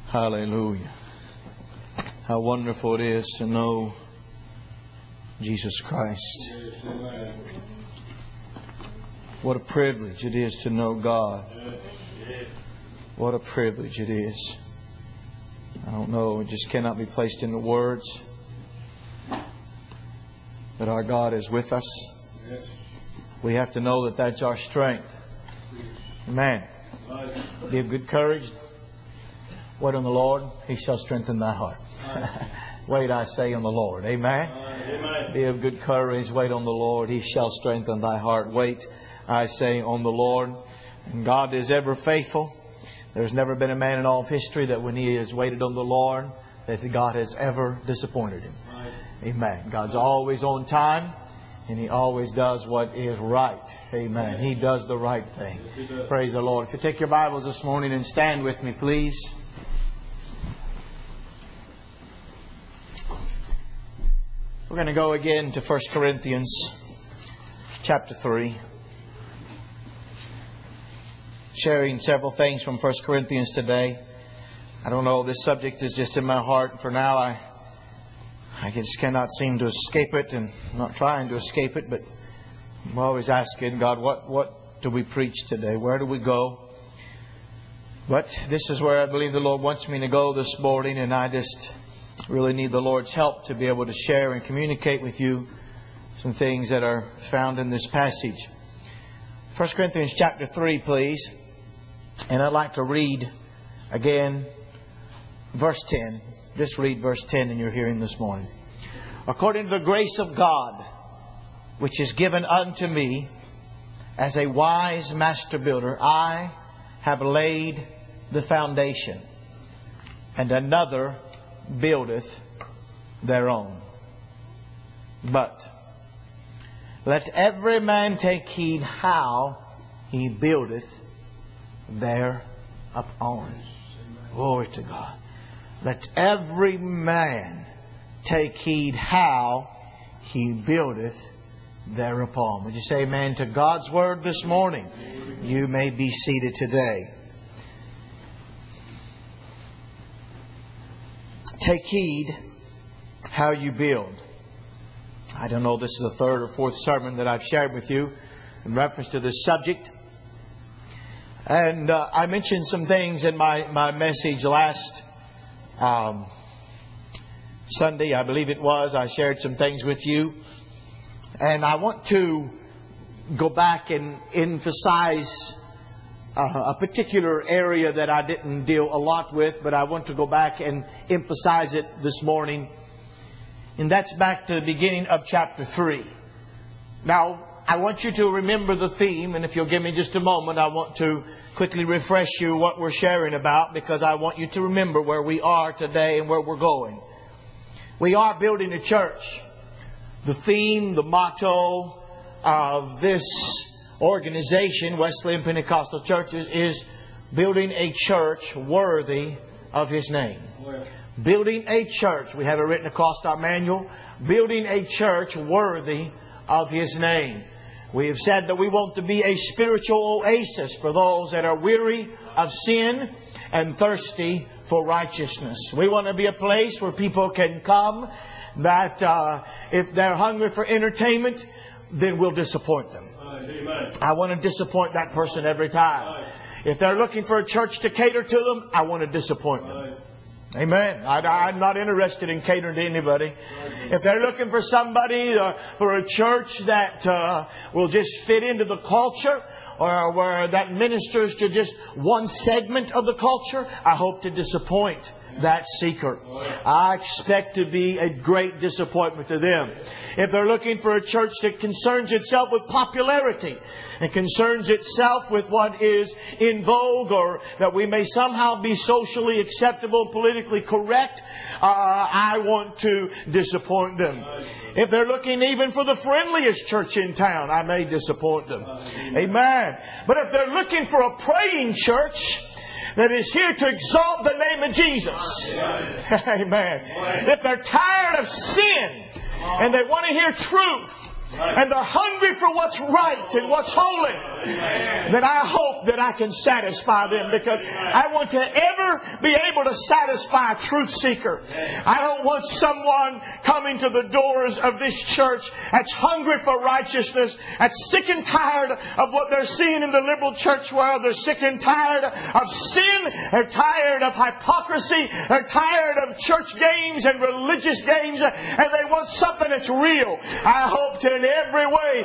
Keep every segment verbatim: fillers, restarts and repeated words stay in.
Hallelujah. How wonderful it is to know Jesus Christ. What a privilege it is to know God. What a privilege it is. I don't know, it just cannot be placed into words. But our God is with us. We have to know that that's our strength. Amen. Be of good courage. Wait on the Lord. He shall strengthen thy heart. Wait, I say, on the Lord. Amen. Amen. Be of good courage. Wait on the Lord. He shall strengthen thy heart. Wait, I say, on the Lord. And God is ever faithful. There's never been a man in all of history that when he has waited on the Lord, that God has ever disappointed him. Amen. God's always on time. And He always does what is right. Amen. He does the right thing. Praise the Lord. If you take your Bibles this morning and stand with me, please. We're going to go again to First Corinthians chapter three. Sharing several things from First Corinthians today. I don't know, this subject is just in my heart. For now, I I just cannot seem to escape it, and I'm not trying to escape it, but I'm always asking God, what, what do we preach today? Where do we go? But this is where I believe the Lord wants me to go this morning, and I just really need the Lord's help to be able to share and communicate with you some things that are found in this passage. First Corinthians chapter three, please. And I'd like to read again verse ten. Just read verse ten in your hearing this morning. According to the grace of God, which is given unto me as a wise master builder, I have laid the foundation, and another buildeth thereon. But let every man take heed how he buildeth thereupon. Glory to God. Let every man take heed how he buildeth thereupon. Would you say amen to God's word this morning? You may be seated today. Take heed how you build. I don't know, this is the third or fourth sermon that I've shared with you in reference to this subject. And uh, I mentioned some things in my, my message last Um, Sunday, I believe it was. I shared some things with you. And I want to go back and emphasize uh, a particular area that I didn't deal a lot with, but I want to go back and emphasize it this morning. And that's back to the beginning of chapter three. Now, I want you to remember the theme, and if you'll give me just a moment, I want to quickly refresh you what we're sharing about, because I want you to remember where we are today and where we're going. We are building a church. The theme, the motto of this organization, Wesleyan Pentecostal Churches, is building a church worthy of His name. Building a church. We have it written across our manual. Building a church worthy of His name. We have said that we want to be a spiritual oasis for those that are weary of sin and thirsty for righteousness. We want to be a place where people can come that uh, if they're hungry for entertainment, then we'll disappoint them. Amen. I want to disappoint that person every time. If they're looking for a church to cater to them, I want to disappoint them. Amen. I, I'm not interested in catering to anybody. If they're looking for somebody, uh, for a church that uh, will just fit into the culture, or where that ministers to just one segment of the culture, I hope to disappoint that seeker. I expect to be a great disappointment to them. If they're looking for a church that concerns itself with popularity, and concerns itself with what is in vogue, or that we may somehow be socially acceptable, politically correct, uh, I want to disappoint them. If they're looking even for the friendliest church in town, I may disappoint them. Amen. But if they're looking for a praying church that is here to exalt the name of Jesus, amen. If they're tired of sin and they want to hear truth, and they're hungry hungry for what's right and what's holy, then I hope that I can satisfy them, because I want to ever be able to satisfy a truth seeker. I don't want someone coming to the doors of this church that's hungry for righteousness, that's sick and tired of what they're seeing in the liberal church world. They're sick and tired of sin. They're tired of hypocrisy. They're tired of church games and religious games, and they want something that's real. I hope to in every way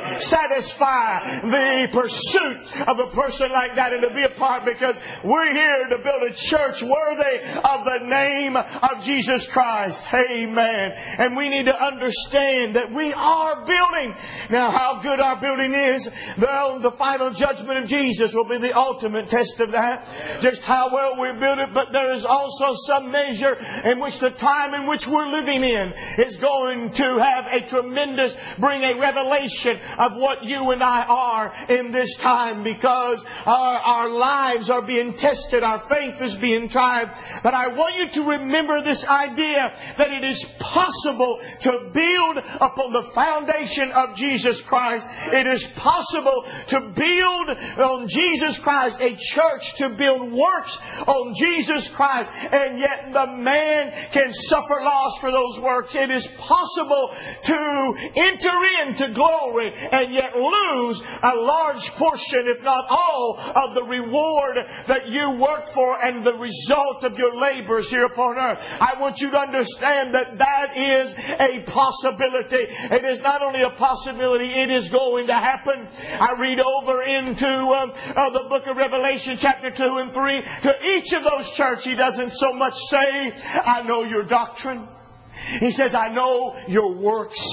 satisfy the pursuit of a person like that and to be a part, because we're here to build a church worthy of the name of Jesus Christ. Amen. And we need to understand that we are building. Now, how good our building is, well, the final judgment of Jesus will be the ultimate test of that. Just how well we build it, but there is also some measure in which the time in which we're living in is going to have a tremendous, bring a revelation of what you and I are in this time, because our, our lives are being tested, our faith is being tried. But I want you to remember this idea that it is possible to build upon the foundation of Jesus Christ. It is possible to build on Jesus Christ, a church, to build works on Jesus Christ, and yet the man can suffer loss for those works. It is possible to enter into glory and yet lose a large portion, if not all, of the reward that you worked for and the result of your labors here upon earth. I want you to understand that that is a possibility. It is not only a possibility, it is going to happen. I read over into um, uh, the book of Revelation chapter two and three. To each of those churches, He doesn't so much say, I know your doctrine. He says, I know your works.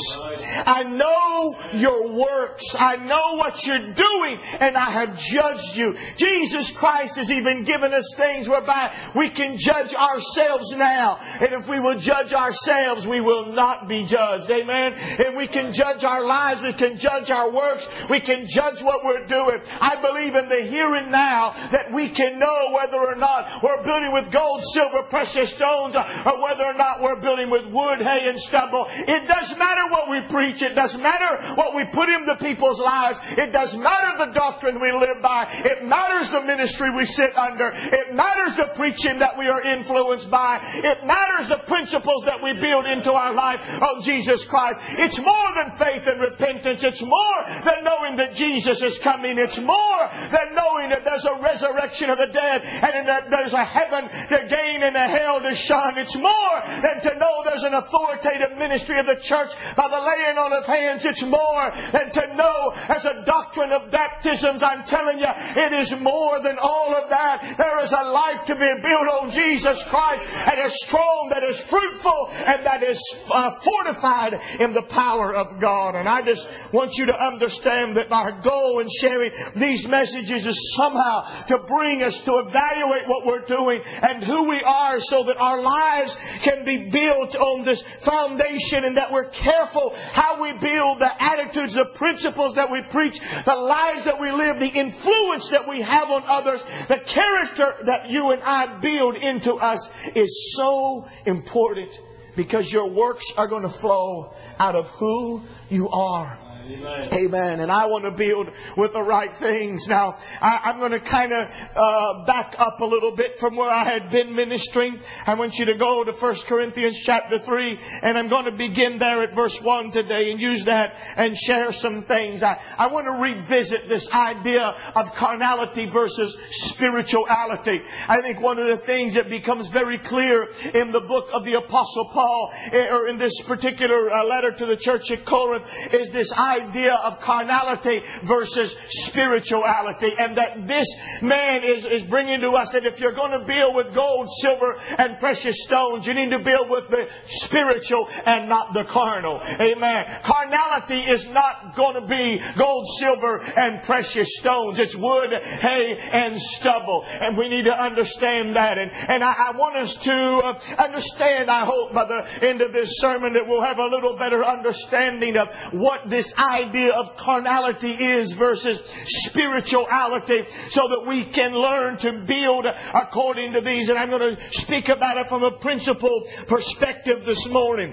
I know your works. I know what you're doing, and I have judged you. Jesus Christ has even given us things whereby we can judge ourselves now. And if we will judge ourselves, we will not be judged. Amen? And we can judge our lives. We can judge our works. We can judge what we're doing. I believe in the here and now that we can know whether or not we're building with gold, silver, precious stones, or whether or not we're building with wood, hay, and stubble. It doesn't matter what we preach. It doesn't matter what we put into people's lives. It doesn't matter the doctrine we live by. It matters the ministry we sit under. It matters the preaching that we are influenced by. It matters the principles that we build into our life on Jesus Christ. It's more than faith and repentance. It's more than knowing that Jesus is coming. It's more than knowing that there's a resurrection of the dead and that there's a heaven to gain and a hell to shun. It's more than to know there's an authoritative ministry of the church by the laying on of hands. It's more than to know as a doctrine of baptisms. I'm telling you, it is more than all of that. There is a life to be built on Jesus Christ that is strong, that is fruitful, and that is uh, fortified in the power of God. And I just want you to understand that our goal in sharing these messages is somehow to bring us to evaluate what we're doing and who we are, so that our lives can be built on this foundation, and that we're careful how we build, the attitudes, the principles that we preach, the lives that we live, the influence that we have on others, the character that you and I build into us is so important, because your works are going to flow out of who you are. Amen. Amen. And I want to build with the right things. Now, I, I'm going to kind of uh, back up a little bit from where I had been ministering. I want you to go to First Corinthians chapter three, and I'm going to begin there at verse one today and use that and share some things. I, I want to revisit this idea of carnality versus spirituality. I think one of the things that becomes very clear in the book of the Apostle Paul, or in this particular uh, letter to the church at Corinth, is this idea idea of carnality versus spirituality, and that this man is, is bringing to us that if you're going to build with gold, silver, and precious stones, you need to build with the spiritual and not the carnal. Amen. Carnality is not going to be gold, silver, and precious stones. It's wood, hay, and stubble. And we need to understand that. And, and I, I want us to uh, understand, I hope, by the end of this sermon, that we'll have a little better understanding of what this idea of carnality is versus spirituality, so that we can learn to build according to these. And I'm going to speak about it from a principle perspective this morning.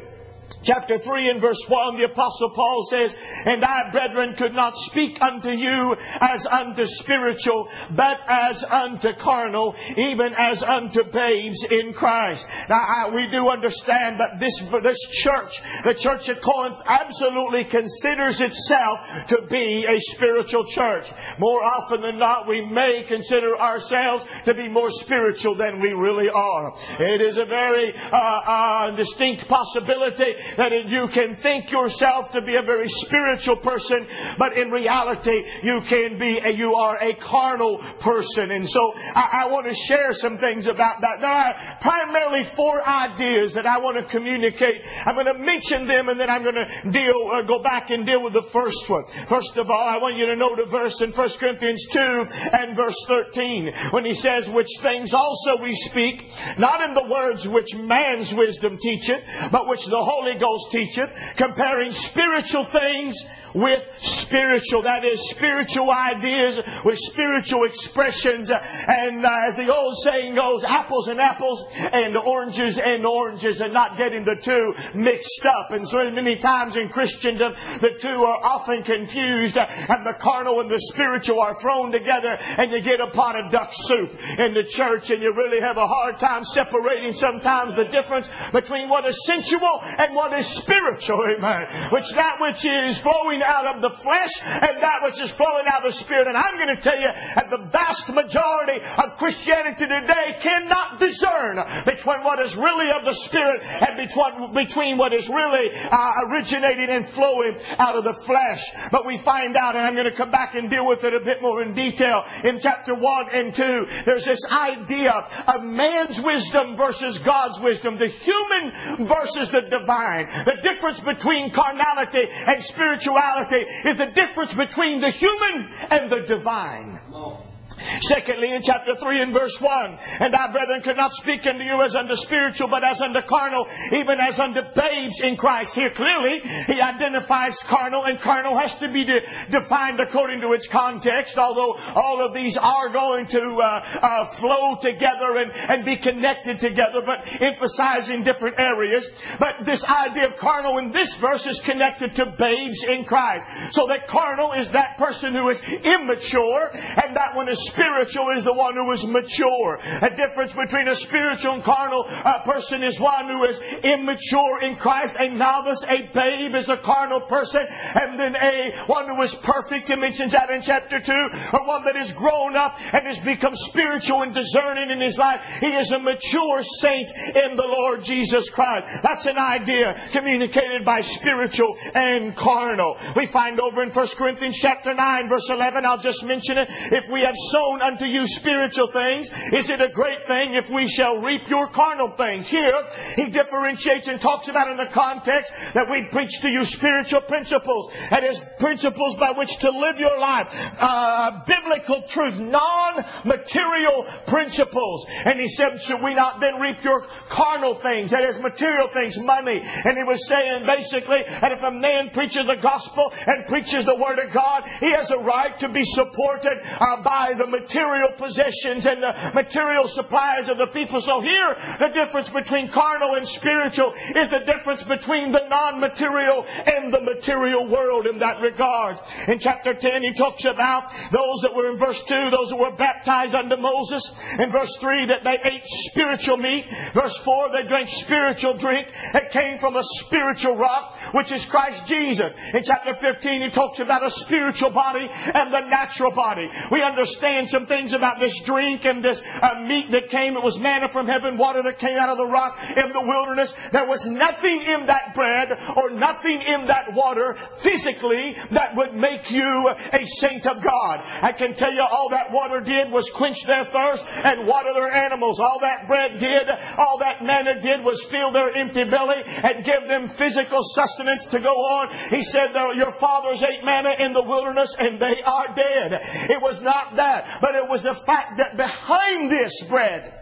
Chapter three and verse one, the Apostle Paul says, "And I, brethren, could not speak unto you as unto spiritual, but as unto carnal, even as unto babes in Christ." Now, I, we do understand that this, this church, the church at Corinth, absolutely considers itself to be a spiritual church. More often than not, we may consider ourselves to be more spiritual than we really are. It is a very uh, uh, distinct possibility that you can think yourself to be a very spiritual person, but in reality you can be a, you are a carnal person. And so I, I want to share some things about that. There are primarily four ideas that I want to communicate. I'm going to mention them, and then I'm going to deal, uh, go back and deal with the first one. First of all, I want you to note a verse in First Corinthians two and verse thirteen, when he says, "Which things also we speak, not in the words which man's wisdom teacheth, but which the Holy Ghost teacheth, comparing spiritual things with spiritual." That is, spiritual ideas with spiritual expressions. And uh, as the old saying goes, apples and apples and oranges and oranges, and not getting the two mixed up. And so many times in Christendom, the two are often confused, and the carnal and the spiritual are thrown together, and you get a pot of duck soup in the church, and you really have a hard time separating sometimes the difference between what is sensual and what is spiritual. Amen. Which that which is flowing out of the flesh and that which is flowing out of the Spirit. And I'm going to tell you that the vast majority of Christianity today cannot discern between what is really of the Spirit and between, between what is really uh, originating and flowing out of the flesh. But we find out, and I'm going to come back and deal with it a bit more in detail, in chapter one and two, there's this idea of man's wisdom versus God's wisdom, the human versus the divine. The difference between carnality and spirituality is the difference between the human and the divine. Secondly, in chapter three and verse one, "And I, brethren, could not speak unto you as unto spiritual, but as unto carnal, even as unto babes in Christ." Here clearly he identifies carnal, and carnal has to be de- defined according to its context, although all of these are going to uh, uh, flow together and, and be connected together, but emphasizing different areas. But this idea of carnal in this verse is connected to babes in Christ. So that carnal is that person who is immature, and that one is spiritual is the one who is mature. A difference between a spiritual and carnal uh, person is one who is immature in Christ. A novice, a babe is a carnal person. And then a one who is perfect, he mentions that in chapter two, or one that is grown up and has become spiritual and discerning in his life. He is a mature saint in the Lord Jesus Christ. That's an idea communicated by spiritual and carnal. We find over in First Corinthians chapter nine, verse eleven, I'll just mention it. "If we have sown unto you spiritual things, is it a great thing if we shall reap your carnal things?" Here, he differentiates and talks about in the context that we preach to you spiritual principles. That is, principles by which to live your life. Uh, biblical truth, non-material principles. And he said, should we not then reap your carnal things? That is, material things, money. And he was saying basically that if a man preaches the gospel and preaches the word of God, he has a right to be supported uh, by the material possessions and the material supplies of the people. So here, the difference between carnal and spiritual is the difference between the non-material and the material world in that regard. In chapter ten, he talks about those that were in verse two, those that were baptized unto Moses. In verse three, that they ate spiritual meat. Verse four, they drank spiritual drink that came from a spiritual rock, which is Christ Jesus. In chapter fifteen, he talks about a spiritual body and the natural body. We understand some things about this drink and this uh, meat that came. It was manna from heaven, water that came out of the rock in the wilderness. There was nothing in that bread or nothing in that water physically that would make you a saint of God. I can tell you all that water did was quench their thirst and water their animals. All that bread did, all that manna did was fill their empty belly and give them physical sustenance to go on. He said, your fathers ate manna in the wilderness and they are dead. It was not that, but it was the fact that behind this bread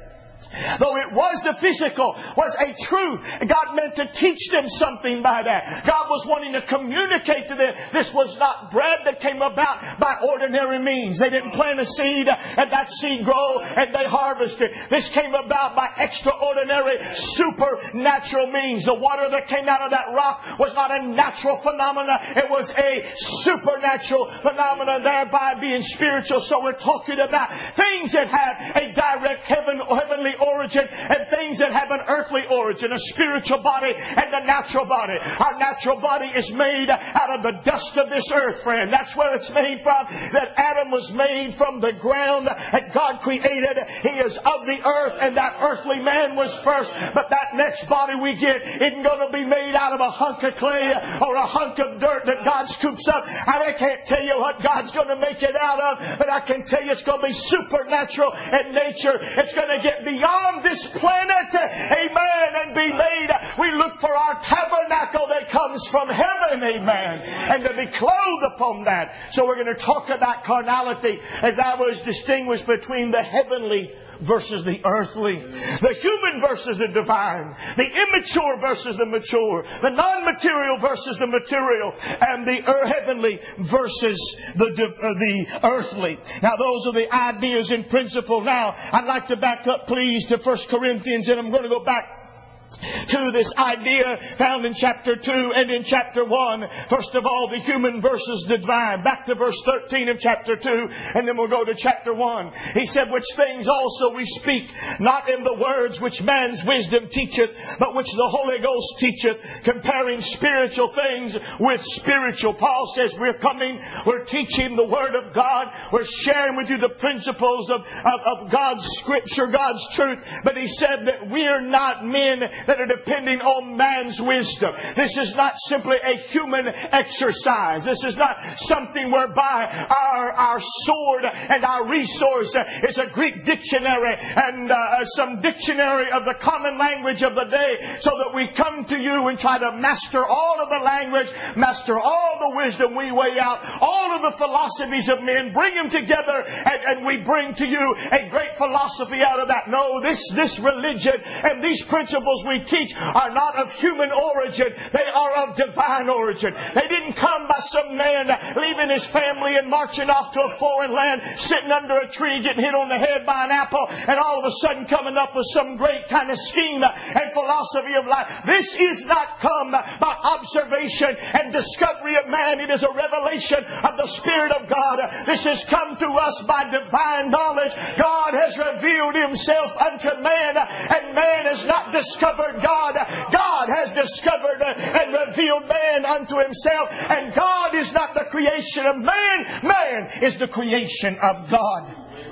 though it was the physical, was a truth. God meant to teach them something by that. God was wanting to communicate to them. This was not bread that came about by ordinary means. They didn't plant a seed and that seed grow and they harvest it. This came about by extraordinary, supernatural means. The water that came out of that rock was not a natural phenomenon. It was a supernatural phenomenon, thereby being spiritual. So we're talking about things that have a direct heaven, heavenly origin and things that have an earthly origin, a spiritual body and a natural body. Our natural body is made out of the dust of this earth, friend. That's where it's made from. That Adam was made from the ground that God created. He is of the earth, and that earthly man was first. But that next body we get isn't going to be made out of a hunk of clay or a hunk of dirt that God scoops up. I can't tell you what God's going to make it out of, but I can tell you it's going to be supernatural in nature. It's going to get beyond this planet, amen, and be made. We look for our tabernacle that comes from heaven, amen, and to be clothed upon that. So we're going to talk about carnality as that was distinguished between the heavenly versus the earthly, the human versus the divine, the immature versus the mature, the non-material versus the material, and the heavenly versus the uh, the earthly. Now those are the ideas in principle. Now I'd like to back up please to First Corinthians, and I'm going to go back to this idea found in chapter two and in chapter one. First of all, the human versus the divine. Back to verse thirteen of chapter two, and then we'll go to chapter one. He said, which things also we speak, not in the words which man's wisdom teacheth, but which the Holy Ghost teacheth, comparing spiritual things with spiritual. Paul says we're coming, we're teaching the Word of God, we're sharing with you the principles of, of, of God's Scripture, God's truth. But he said that we're not men that are depending on man's wisdom. This is not simply a human exercise. This is not something whereby our, our sword and our resource is a Greek dictionary and uh, some dictionary of the common language of the day, so that we come to you and try to master all of the language, master all the wisdom. We weigh out all of the philosophies of men, bring them together, and, and we bring to you a great philosophy out of that. No, this, this religion and these principles we teach are not of human origin. They are of divine origin. They didn't come by some man leaving his family and marching off to a foreign land, sitting under a tree, getting hit on the head by an apple, and all of a sudden coming up with some great kind of scheme and philosophy of life. This is not come by observation and discovery of man. It is a revelation of the Spirit of God. This has come to us by divine knowledge. God has revealed Himself unto man, and man has not discovered God. God has discovered and revealed man unto Himself. And God is not the creation of man. Man is the creation of God.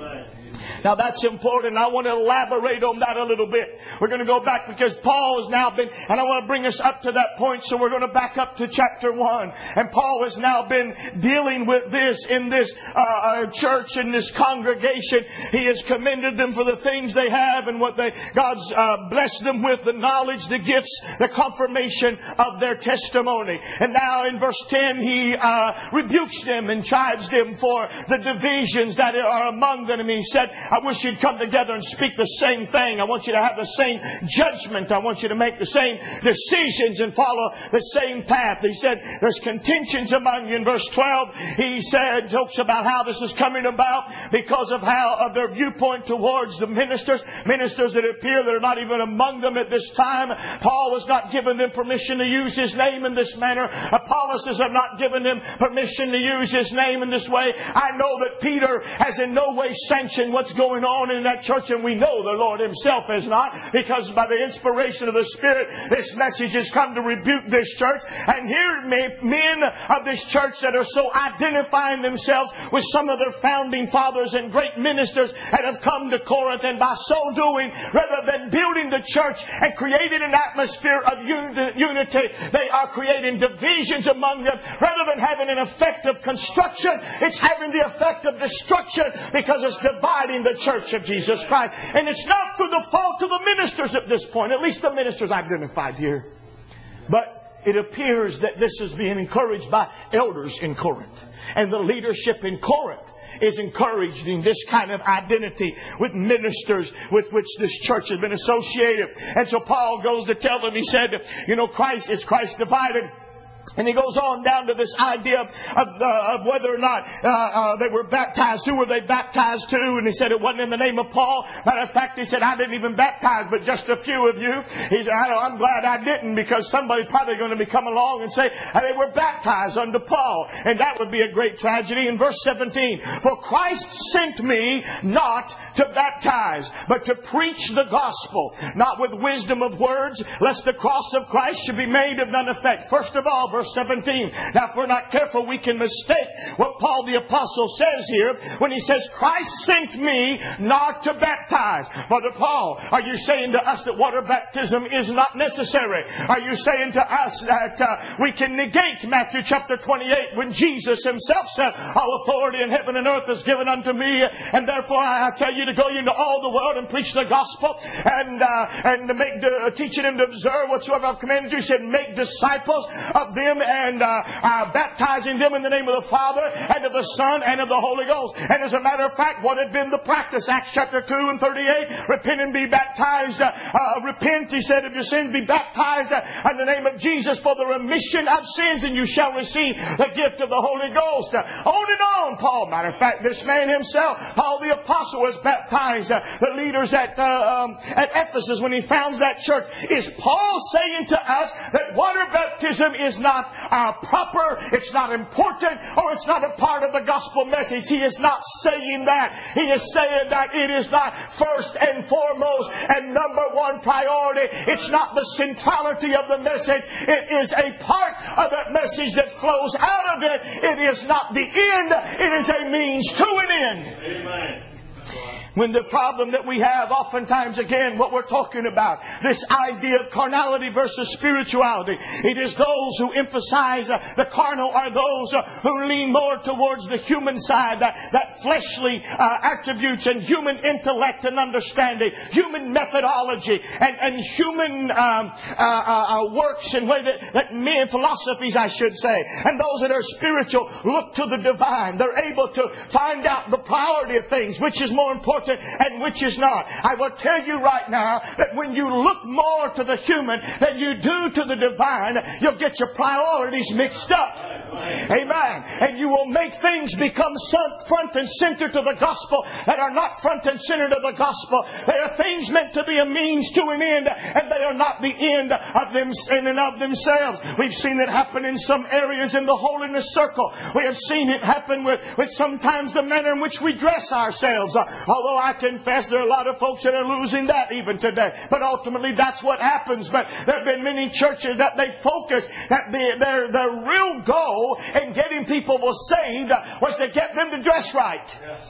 Now that's important. I want to elaborate on that a little bit. We're going to go back because Paul has now been, and I want to bring us up to that point, so we're going to back up to chapter one. And Paul has now been dealing with this in this uh, church, in this congregation. He has commended them for the things they have and what they God's uh, blessed them with, the knowledge, the gifts, the confirmation of their testimony. And now in verse ten, he uh, rebukes them and chides them for the divisions that are among them. And he said, I wish you'd come together and speak the same thing. I want you to have the same judgment. I want you to make the same decisions and follow the same path. He said there's contentions among you. In verse twelve, he said, talks about how this is coming about because of how of their viewpoint towards the ministers. Ministers that appear that are not even among them at this time. Paul has not given them permission to use his name in this manner. Apollos has not given them permission to use his name in this way. I know that Peter has in no way sanctioned what's going on in that church, and we know the Lord Himself has not, because by the inspiration of the Spirit, this message has come to rebuke this church. And here men of this church that are so identifying themselves with some of their founding fathers and great ministers that have come to Corinth, and by so doing, rather than building the church and creating an atmosphere of unity, they are creating divisions among them. Rather than having an effect of construction, it's having the effect of destruction, because it's dividing the church of Jesus Christ. And it's not through the fault of the ministers at this point, at least the ministers identified here. But it appears that this is being encouraged by elders in Corinth. And the leadership in Corinth is encouraged in this kind of identity with ministers with which this church has been associated. And so Paul goes to tell them, he said, you know, Christ is Christ divided. And he goes on down to this idea of, of, uh, of whether or not uh, uh, they were baptized. Who were they baptized to? And he said it wasn't in the name of Paul. Matter of fact, he said, I didn't even baptize, but just a few of you. He said, I, I'm glad I didn't, because somebody's probably going to be coming along and say, they were baptized unto Paul. And that would be a great tragedy. In verse seventeen, for Christ sent me not to baptize, but to preach the gospel, not with wisdom of words, lest the cross of Christ should be made of none effect. First of all, verse seventeen. Now, if we're not careful, we can mistake what Paul the Apostle says here when he says, Christ sent me not to baptize. Brother Paul, are you saying to us that water baptism is not necessary? Are you saying to us that uh, we can negate Matthew chapter twenty-eight when Jesus himself said, all authority in heaven and earth is given unto me, and therefore I tell you to go into all the world and preach the gospel and uh, and to make uh, teaching them to observe whatsoever I've commanded you? He said, make disciples of them and uh, uh, baptizing them in the name of the Father and of the Son and of the Holy Ghost. And as a matter of fact, what had been the practice? Acts chapter two and thirty-eight, repent and be baptized. Uh, uh, repent, he said, of your sins, be baptized uh, in the name of Jesus for the remission of sins, and you shall receive the gift of the Holy Ghost. Uh, on and on, Paul. Matter of fact, this man himself, Paul the Apostle, was baptized. Uh, the leaders at, uh, um, at Ephesus, when he founds that church, is Paul saying to us that water baptism is not uh, proper, it's not important, or it's not a part of the gospel message? He is not saying that. He is saying that it is not first and foremost and number one priority. It's not the centrality of the message. It is a part of that message that flows out of it. It is not the end. It is a means to an end. Amen. When the problem that we have oftentimes, again, what we're talking about, this idea of carnality versus spirituality. It is those who emphasize uh, the carnal are those uh, who lean more towards the human side, that, that fleshly uh, attributes and human intellect and understanding, human methodology and, and human um, uh, uh, works and way that, that men, philosophies I should say. And those that are spiritual look to the divine. They're able to find out the priority of things, which is more important and which is not. I will tell you right now that when you look more to the human than you do to the divine, you'll get your priorities mixed up. Amen. And you will make things become front and center to the gospel that are not front and center to the gospel. They are things meant to be a means to an end, and they are not the end of them in and of themselves. We've seen it happen in some areas in the holiness circle. We have seen it happen with, with sometimes the manner in which we dress ourselves. Uh, although I confess there are a lot of folks that are losing that even today. But ultimately that's what happens. But there have been many churches that they focus that their, their, their real goal in getting people was saved was to get them to dress right. Yes.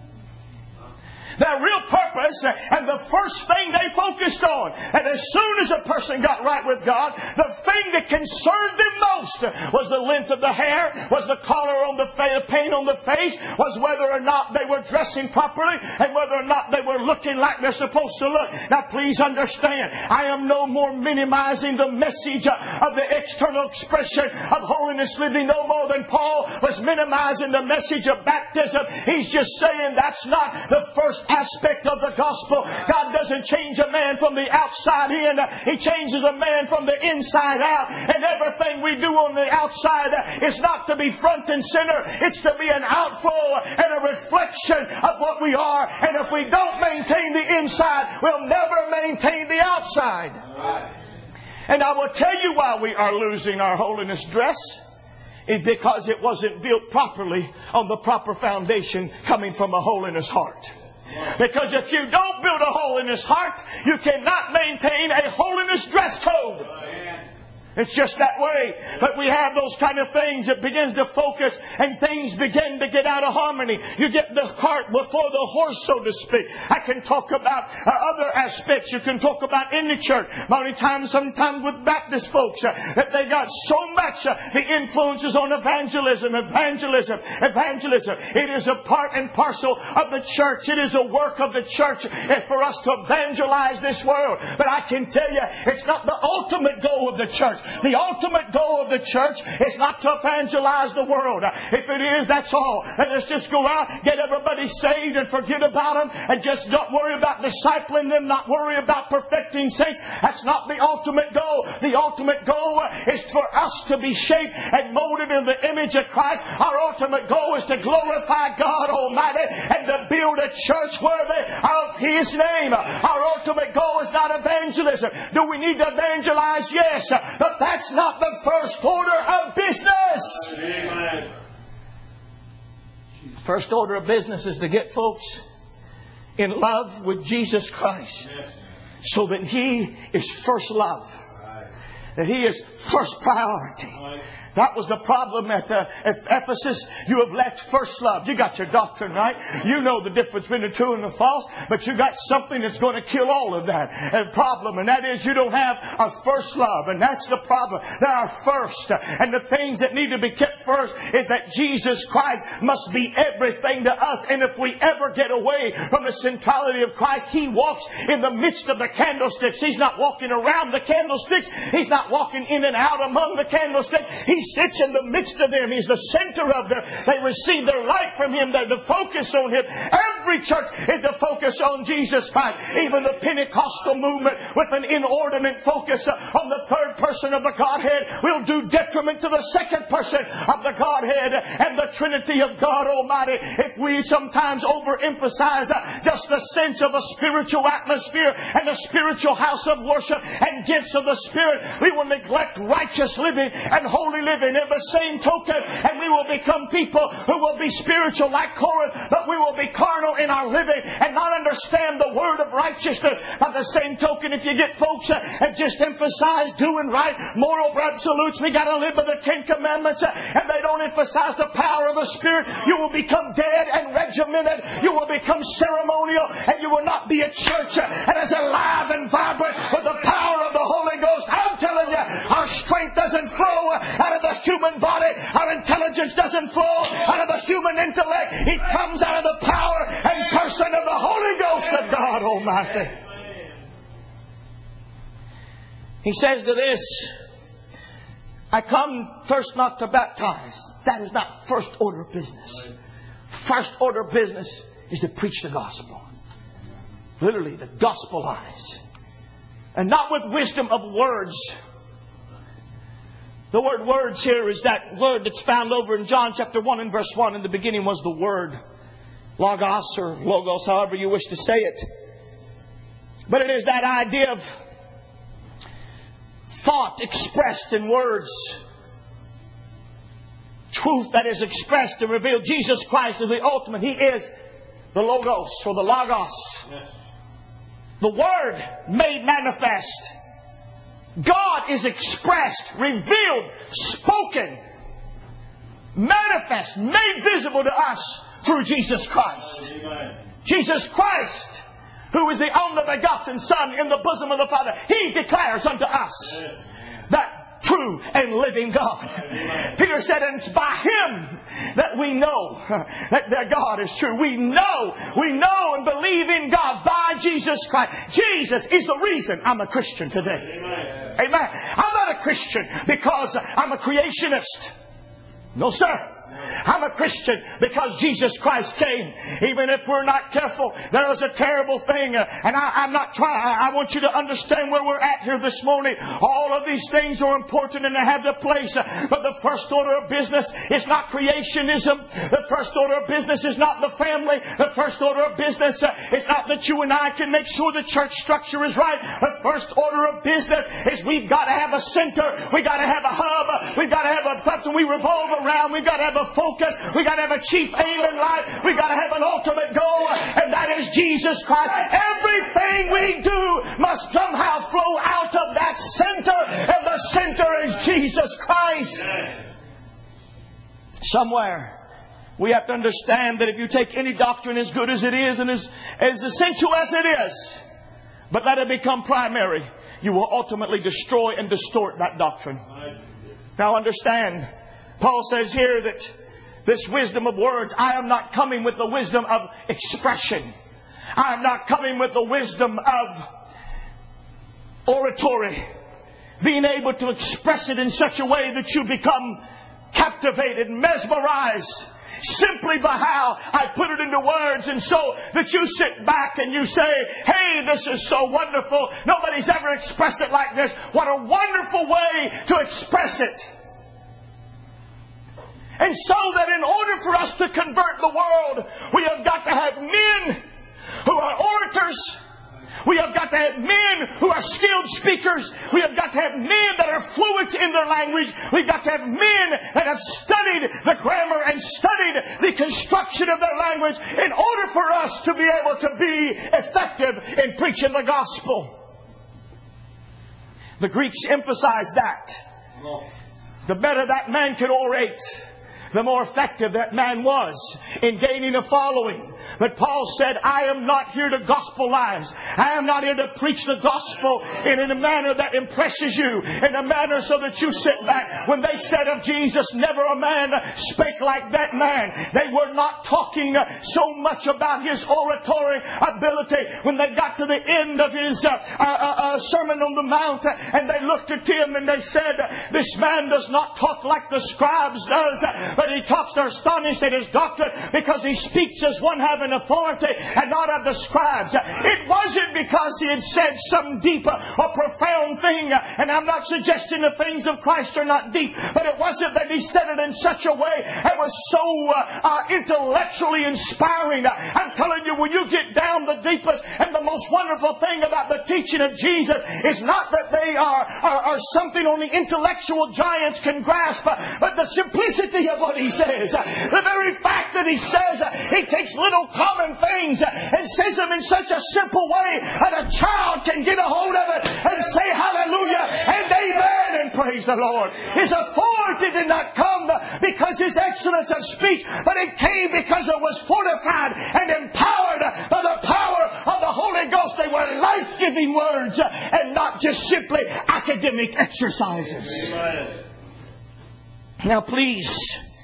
Their real purpose and the first thing they focused on. And as soon as a person got right with God, the thing that concerned them most was the length of the hair, was the color on the face, paint on the face, was whether or not they were dressing properly, and whether or not they were looking like they're supposed to look. Now please understand, I am no more minimizing the message of the external expression of holiness living no more than Paul was minimizing the message of baptism. He's just saying that's not the first aspect of the gospel. God doesn't change a man from the outside in. He changes a man from the inside out. And everything we do on the outside is not to be front and center. It's to be an outflow and a reflection of what we are. And if we don't maintain the inside, we'll never maintain the outside. And I will tell you why we are losing our holiness dress. It's because it wasn't built properly on the proper foundation coming from a holiness heart. Because if you don't build a holiness heart, you cannot maintain a holiness dress code. It's just that way. But we have those kind of things that begins to focus and things begin to get out of harmony. You get the cart before the horse, so to speak. I can talk about uh, other aspects you can talk about in the church. Many times, sometimes with Baptist folks, uh, that they got so much uh, the influences on evangelism, evangelism, evangelism. It is a part and parcel of the church. It is a work of the church for us to evangelize this world. But I can tell you, it's not the ultimate goal of the church. The ultimate goal of the church is not to evangelize the world. If it is, that's all. And let's just go out, get everybody saved and forget about them, and just not worry about discipling them, not worry about perfecting saints. That's not the ultimate goal. The ultimate goal is for us to be shaped and molded in the image of Christ. Our ultimate goal is to glorify God Almighty and to build a church worthy of His name. Our ultimate goal is not evangelism. Do we need to evangelize? Yes. But that's not the first order of business. Amen. First order of business is to get folks in love with Jesus Christ, so that He is first love. That He is first priority. That was the problem at, uh, at Ephesus. You have left first love. You got your doctrine right. You know the difference between the true and the false. But you got something that's going to kill all of that. And problem. And that is you don't have a first love. And that's the problem. There are first. And the things that need to be kept first is that Jesus Christ must be everything to us. And if we ever get away from the centrality of Christ, He walks in the midst of the candlesticks. He's not walking around the candlesticks. He's not walking in and out among the candlesticks. He sits in the midst of them. He's the center of them. They receive their light from Him. They're to focus on Him. Every church is to focus on Jesus Christ. Even the Pentecostal movement with an inordinate focus on the third person of the Godhead will do detriment to the second person of the Godhead and the Trinity of God Almighty. If we sometimes overemphasize just the sense of a spiritual atmosphere and a spiritual house of worship and gifts of the Spirit, we will neglect righteous living and holy living. In the same token, and we will become people who will be spiritual like Corinth, but we will be carnal in our living and not understand the word of righteousness. By the same token, if you get folks uh, and just emphasize doing right, moral absolutes, we got to live by the Ten Commandments, uh, and they don't emphasize the power of the Spirit, you will become dead and regimented. You will become ceremonial, and you will not be a church uh, that is alive and vibrant with the power of the Holy Ghost. I'm telling you, our strength doesn't flow out of the human body. Our intelligence doesn't flow out of the human intellect. It comes out of the power and person of the Holy Ghost of God Almighty. He says to this, I come first not to baptize. That is not first order of business. First order of business is to preach the gospel. Literally, to gospelize. And not with wisdom of words. The word words here is that word that's found over in John chapter one and verse one. In the beginning was the Word. Logos or Logos, however you wish to say it. But it is that idea of thought expressed in words. Truth that is expressed and revealed. Jesus Christ is the ultimate. He is the Logos or the Logos. Yes. The Word made manifest. God is expressed, revealed, spoken, manifest, made visible to us through Jesus Christ. Amen. Jesus Christ, who is the only begotten Son in the bosom of the Father, He declares unto us Amen. That true and living God. Amen. Peter said, and it's by Him that we know that, that God is true. We know, we know and believe in God by Jesus Christ. Jesus is the reason I'm a Christian today. Amen. Amen. I'm not a Christian because I'm a creationist. No, sir. I'm a Christian because Jesus Christ came. Even if we're not careful, there is a terrible thing. Uh, and I, I'm not trying. I, I want you to understand where we're at here this morning. All of these things are important and they have their place. Uh, but the first order of business is not creationism. The first order of business is not the family. The first order of business uh, is not that you and I can make sure the church structure is right. The first order of business is we've got to have a center. We've got to have a hub. We've got to have a something we revolve around. We've got to have a focus. We got to have a chief aim in life. We got to have an ultimate goal, and that is Jesus Christ. Everything we do must somehow flow out of that center, and the center is Jesus Christ. Somewhere we have to understand that if you take any doctrine as good as it is and as, as essential as it is, but let it become primary, you will ultimately destroy and distort that doctrine. Now understand, Paul says here that this wisdom of words, I am not coming with the wisdom of expression. I am not coming with the wisdom of oratory. being able to express it in such a way that you become captivated, mesmerized, simply by how I put it into words, and so that you sit back and you say, hey, this is so wonderful. Nobody's ever expressed it like this. What a wonderful way to express it. And so that in order for us to convert the world, we have got to have men who are orators. We have got to have men who are skilled speakers. We have got to have men that are fluent in their language. We've got to have men that have studied the grammar and studied the construction of their language in order for us to be able to be effective in preaching the gospel. The Greeks emphasized that. The better that man could orate, the more effective that man was in gaining a following. But Paul said, I am not here to gospelize. I am not here to preach the gospel in a manner that impresses you, in a manner so that you sit back. When they said of Jesus, never a man spake like that man, they were not talking so much about his oratory ability. When they got to the end of his uh, uh, uh, Sermon on the Mount, uh, and they looked at him and they said, this man does not talk like the scribes does, but he talks, they're astonished at his doctrine, because he speaks as one having authority and not of the scribes. It wasn't because he had said some deep or profound thing, and I'm not suggesting the things of Christ are not deep, but it wasn't that he said it in such a way that was so uh, uh, intellectually inspiring. I'm telling you, when you get down the deepest and the most wonderful thing about the teaching of Jesus is not that they are, are, are something only intellectual giants can grasp, but the simplicity of what he says. The very fact that he says he takes little common things and says them in such a simple way that a child can get a hold of it and say hallelujah and amen and praise the Lord. His authority did not come because his excellence of speech, but it came because it was fortified and empowered by the power of the Holy Ghost. They were life-giving words and not just simply academic exercises. Amen. Now please,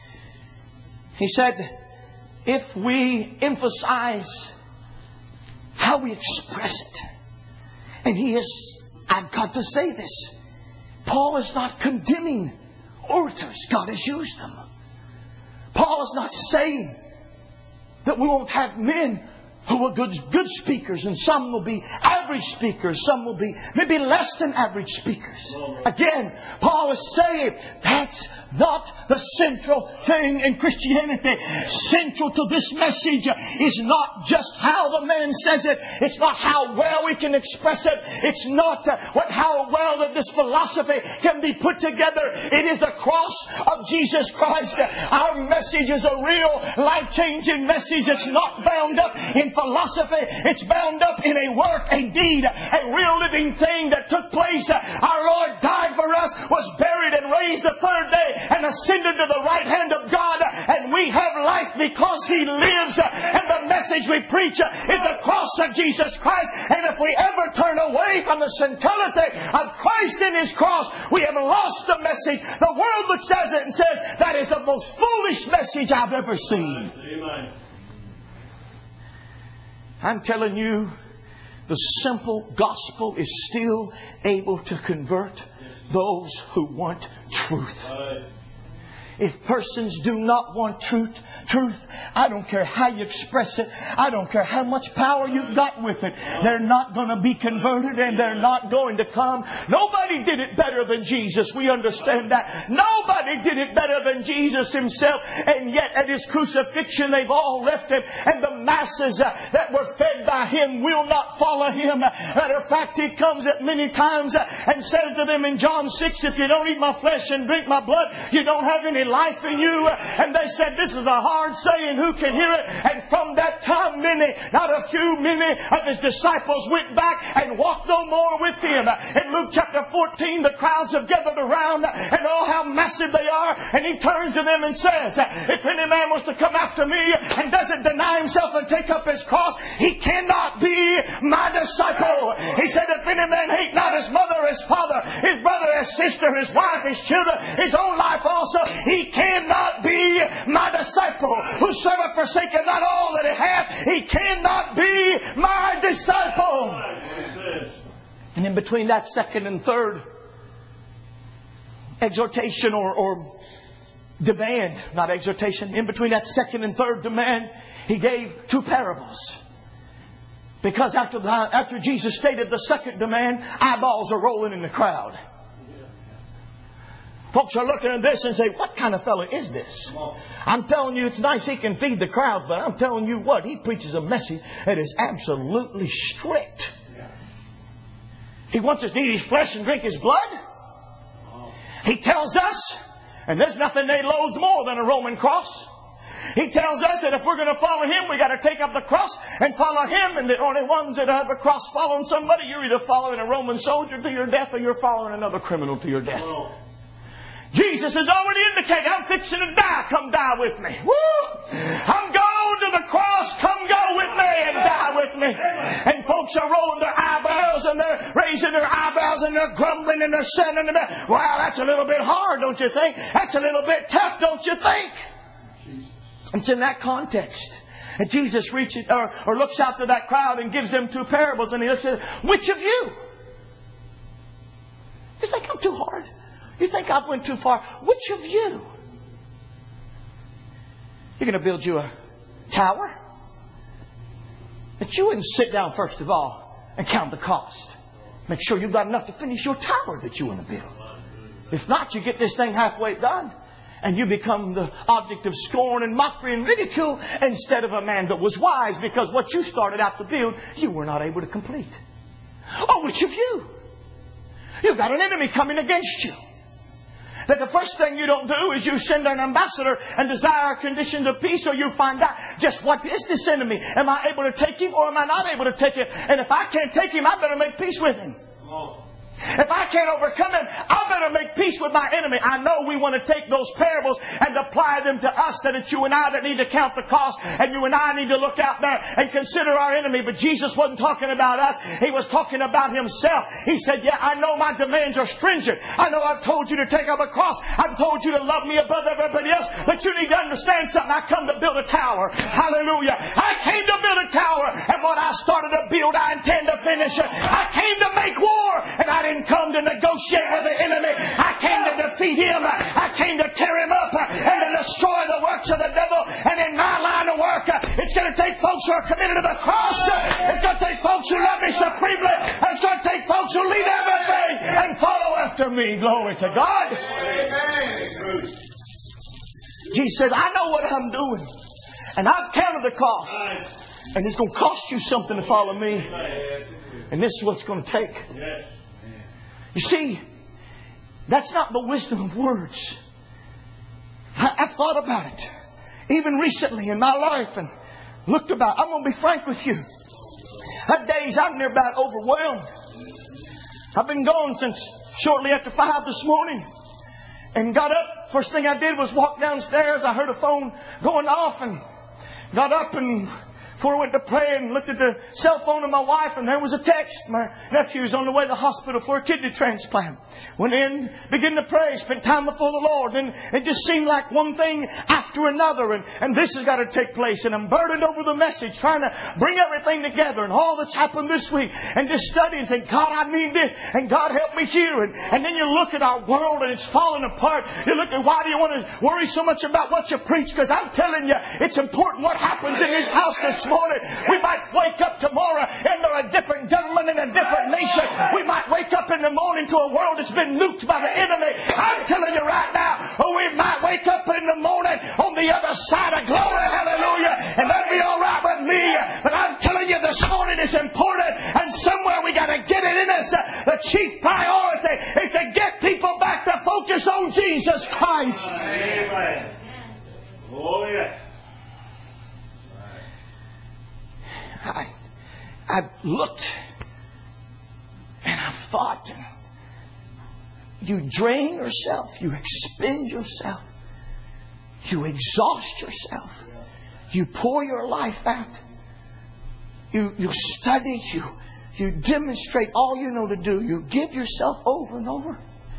he said, if we emphasize how we express it, and he is, I've got to say this, Paul is not condemning orators. God has used them. Paul is not saying that we won't have men who are good, good speakers, and some will be average speakers, some will be maybe less than average speakers. Again, Paul is saying that's not the central thing in Christianity. Central to this message is not just how the man says it. It's not how well we can express it. It's not uh, what how well that this philosophy can be put together. It is the cross of Jesus Christ. Our message is a real life-changing message. It's not bound up in philosophy. It's bound up in a work, a deed, a real living thing that took place. Our Lord died for us, was buried and raised the third day, and ascended to the right hand of God, and we have life because He lives. And the message we preach is the cross of Jesus Christ. And if we ever turn away from the centrality of Christ and His cross, we have lost the message. The world looks at it and says, that is the most foolish message I've ever seen. Amen. I'm telling you, the simple gospel is still able to convert those who want truth. If persons do not want truth, truth, I don't care how you express it. I don't care how much power you've got with it. They're not going to be converted, and they're not going to come. Nobody did it better than Jesus. We understand that. Nobody did it better than Jesus Himself. And yet at His crucifixion, they've all left Him. And the masses uh, that were fed by Him will not follow Him. Matter of fact, He comes at many times uh, and says to them in John six, if you don't eat my flesh and drink my blood, you don't have any life in you. And they said, this is a hard saying, who can hear it? And from that time, many, not a few, many of His disciples went back and walked no more with Him. In Luke chapter fourteen, the crowds have gathered around, and oh, how massive they are. And He turns to them and says, if any man wants to come after me and doesn't deny himself and take up his cross, he cannot be my disciple. He said, if any man hate not his mother, his father, his brother, his sister, his wife, his children, his own life also, he cannot be my disciple. Whosoever forsaketh not all that he hath, he cannot be my disciple. And in between that second and third, exhortation or, or demand, not exhortation, in between that second and third demand, He gave two parables. Because after, the, after Jesus stated the second demand, eyeballs are rolling in the crowd. Folks are looking at this and say, what kind of fellow is this? I'm telling you, it's nice he can feed the crowds, but I'm telling you what, he preaches a message that is absolutely strict. He wants us to eat His flesh and drink His blood. He tells us, and there's nothing they loathe more than a Roman cross. He tells us that if we're going to follow Him, we got to take up the cross and follow Him. And the only ones that have a cross following somebody, you're either following a Roman soldier to your death or you're following another criminal to your death. Jesus has already indicated, I'm fixing to die. Come die with me. Woo! I'm going to the cross. Come go with me and die with me. And folks are rolling their eyebrows and they're raising their eyebrows and they're grumbling and they're saying, wow, that's a little bit hard, don't you think? That's a little bit tough, don't you think? It's in that context. And Jesus reaches or, or looks out to that crowd and gives them two parables. And He looks at them, which of you? You think I'm too hard? You think I've went too far? Which of you? You're going to build you a tower? But you wouldn't sit down first of all and count the cost. Make sure you've got enough to finish your tower that you want to build. If not, you get this thing halfway done and you become the object of scorn and mockery and ridicule instead of a man that was wise, because what you started out to build, you were not able to complete. Oh, which of you? You've got an enemy coming against you. That the first thing you don't do is you send an ambassador and desire conditions of peace, or you find out just what is this enemy. Am I able to take him or am I not able to take him? And if I can't take him, I better make peace with him. If I can't overcome him, I better make peace with my enemy. I know we want to take those parables and apply them to us, that it's you and I that need to count the cost, and you and I need to look out there and consider our enemy. But Jesus wasn't talking about us. He was talking about Himself. He said, yeah, I know my demands are stringent. I know I've told you to take up a cross. I've told you to love me above everybody else. But you need to understand something. I come to build a tower. Hallelujah. I came to build a tower, and what I started to build, I intend to finish it. I came to make war, and I didn't come to negotiate with the enemy. I came to defeat him. I came to tear him up and to destroy the works of the devil. And in my line of work, it's going to take folks who are committed to the cross. It's going to take folks who love me supremely. And it's going to take folks who leave everything and follow after me. Glory to God. Amen. Jesus says, I know what I'm doing. And I've counted the cost. And it's going to cost you something to follow me. And this is what it's going to take. You see, that's not the wisdom of words. I, I've thought about it, even recently in my life, and looked about. I'm going to be frank with you. That days I'm near about overwhelmed. I've been gone since shortly after five this morning, and got up. First thing I did was walk downstairs. I heard a phone going off, and got up and. Before I went to pray and looked at the cell phone of my wife, and there was a text. My nephew's on the way to the hospital for a kidney transplant. Went in, began to pray, spent time before the Lord. And it just seemed like one thing after another. And, and this has got to take place. And I'm burdened over the message, trying to bring everything together and all that's happened this week. And just studying and saying, God, I need this. And God, help me here. And, and then you look at our world and it's falling apart. You look at, why do you want to worry so much about what you preach? Because I'm telling you, it's important what happens in this house this morning. We might wake up tomorrow under a different government in a different nation. We might wake up in the morning to a world that's been nuked by the enemy. I'm telling you right now, or we might wake up in the morning on the other side of glory, hallelujah, and that'd be all right with me. But I'm telling you, this morning is important, and somewhere we got to get it in us. The chief priority is to get people back to focus on Jesus Christ. Amen. Oh yes. I, I've looked and I've thought. You drain yourself. You expend yourself. You exhaust yourself. You pour your life out. You, you study. You, you demonstrate all you know to do. You give yourself over and over.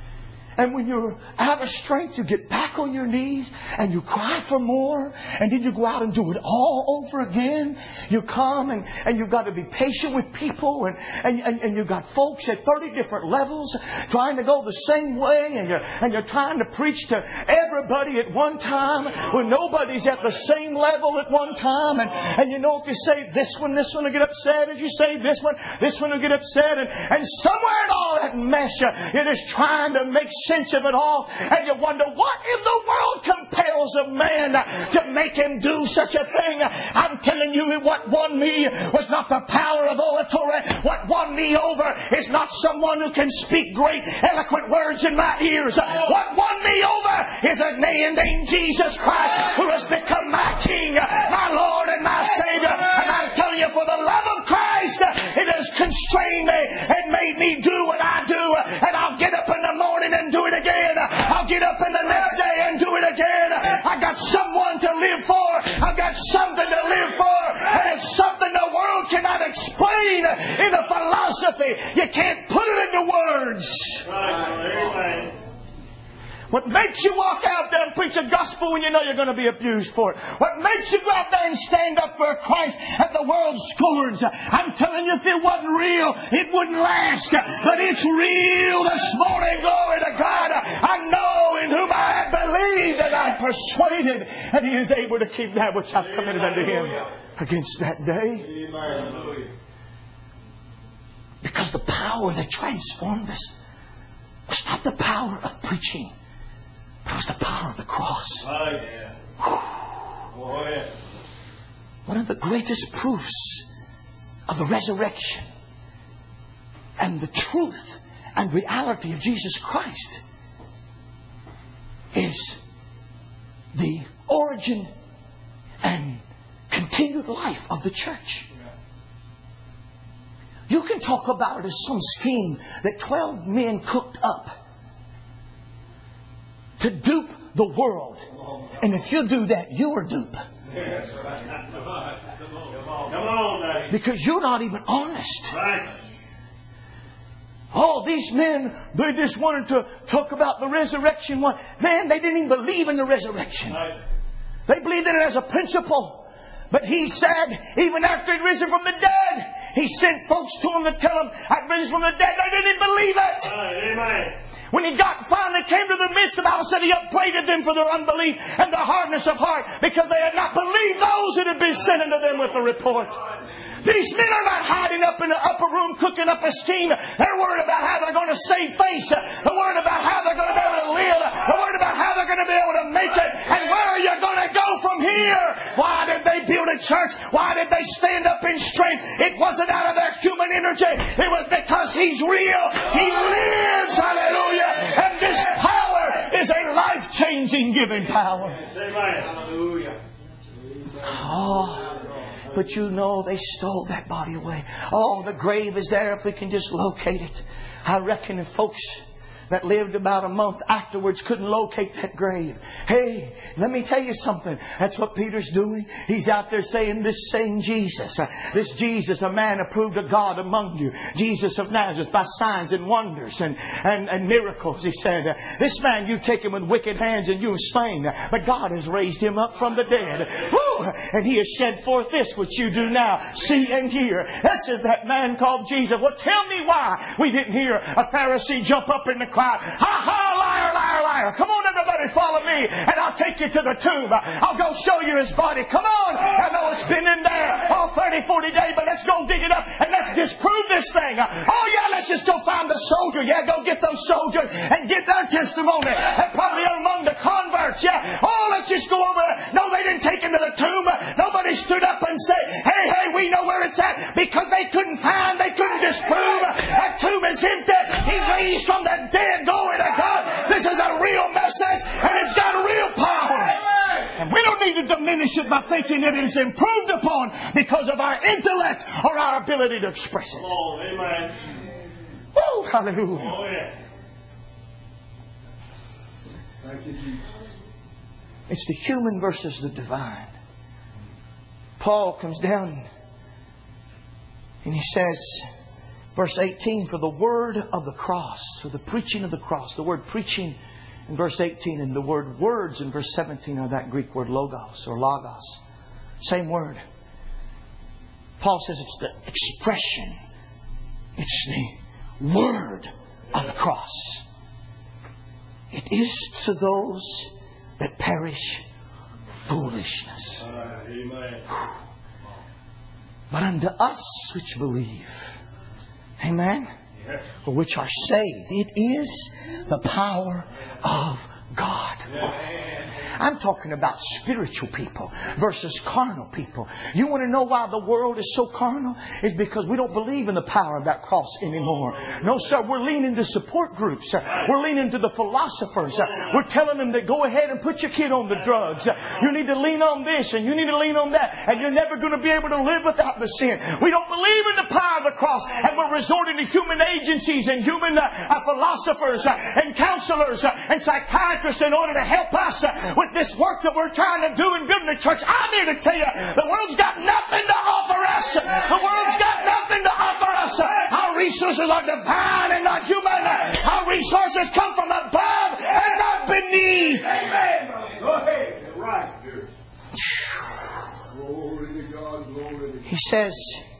And when you're out of strength, you get back on your knees and you cry for more. And then you go out and do it all over again. You come and, and you've got to be patient with people. And, and, and, and you've got folks at thirty different levels trying to go the same way. And you're, and you're trying to preach to everybody at one time when nobody's at the same level at one time. And, and you know, if you say this one, this one will get upset. If you say this one, this one will get upset. And, and somewhere in all that mess, you're just trying to make sense of it all, and you wonder what in the world compels a man to make him do such a thing. I'm telling you, what won me was not the power of oratory. What won me over is not someone who can speak great eloquent words in my ears. What won me over is a man named Jesus Christ, who has become my King, my Lord and my Savior. And I'm telling you, for the love of Christ, it has constrained me and made me do what I do. And I'll get up in the morning and do it again. I'll get up in the next day and do it again. I got someone to live for. I've got something to live for. And it's something the world cannot explain in a philosophy. You can't put it into words. Right. What makes you walk out there and preach a gospel when you know you're going to be abused for it? What makes you go out there and stand up for Christ at the world scorns? I'm telling you, if it wasn't real, it wouldn't last. But it's real this morning. Glory to God. I know in whom I have believed, and I'm persuaded that He is able to keep that which I've committed unto Him against that day. Because the power that transformed us was not the power of preaching. It was the power of the cross. Oh, yeah. Oh, yeah. One of the greatest proofs of the resurrection and the truth and reality of Jesus Christ is the origin and continued life of the church. You can talk about it as some scheme that twelve men cooked up to dupe the world. And if you do that, you're a dupe. Because you're not even honest. Oh, these men, they just wanted to talk about the resurrection. Man, they didn't even believe in the resurrection. They believed in it as a principle. But He said, even after He'd risen from the dead, He sent folks to Him to tell them, I'd risen from the dead. They didn't even believe it. Amen. When He got finally came to the midst, the Bible said He upbraided them for their unbelief and their hardness of heart, because they had not believed those that had been sent unto them with the report. These men are not hiding up in the upper room cooking up a scheme. They're worried about how they're going to save face. They're worried about how they're going to be able to live. They're worried about how they're going to be able to make it. And where are you going to go from here? Why did they build a church? Why did they stand up in strength? It wasn't out of their human energy. It was because He's real. He lives. Hallelujah. And this power is a life-changing giving power. Hallelujah. Oh. But you know, they stole that body away. Oh, the grave is there if we can just locate it. I reckon if folks that lived about a month afterwards couldn't locate that grave. Hey, let me tell you something. That's what Peter's doing. He's out there saying, this same Jesus, uh, this Jesus, a man approved of God among you, Jesus of Nazareth, by signs and wonders and, and, and miracles. He said, uh, this man you've taken with wicked hands and you've slain, but God has raised Him up from the dead. Woo! And He has shed forth this which you do now see and hear. This is that man called Jesus. Well, tell me why we didn't hear a Pharisee jump up in the crowd. Ha ha, liar, liar, liar. Come on, everybody, follow me and I'll take you to the tomb. I'll go show you His body. Come on. I know it's been in there all thirty, forty days, but let's go dig it up and let's disprove this thing. Oh yeah, let's just go find the soldier. Yeah, go get those soldiers and get their testimony. They're probably among the converts. Yeah. Oh, let's just go over there. No, they didn't take Him to the tomb. Nobody stood up and said, hey, hey, we know where it's at, because they couldn't find, they couldn't disprove. That tomb is empty. He raised from the dead. Glory to God. This is a real message and it's got real power. And we don't need to diminish it by thinking it is improved upon because of our intellect or our ability to express it. Oh, amen. Woo, hallelujah. Oh, yeah. Thank you, Jesus. It's the human versus the divine. Paul comes down and he says, Verse eighteen, for the word of the cross, or the preaching of the cross. The word preaching in verse eighteen and the word words in verse seventeen are that Greek word logos or logos. Same word. Paul says it's the expression. It's the word of the cross. It is to those that perish foolishness. Amen. But unto us which believe, amen, for which are saved, it is the power of God. I'm talking about spiritual people versus carnal people. You want to know why the world is so carnal? It's because we don't believe in the power of that cross anymore. No, sir. We're leaning to support groups. We're leaning to the philosophers. We're telling them to go ahead and put your kid on the drugs. You need to lean on this and you need to lean on that. And you're never going to be able to live without the sin. We don't believe in the power of the cross. And we're resorting to human agencies and human uh, uh, philosophers uh, and counselors uh, and psychiatrists in order to help us uh, with this work that we're trying to do in building a church. I'm here to tell you, the world's got nothing to offer us. The world's got nothing to offer us. Our resources are divine and not human. Our resources come from above and not beneath. Amen. Go ahead. Right. Glory to God. Glory to God. He says,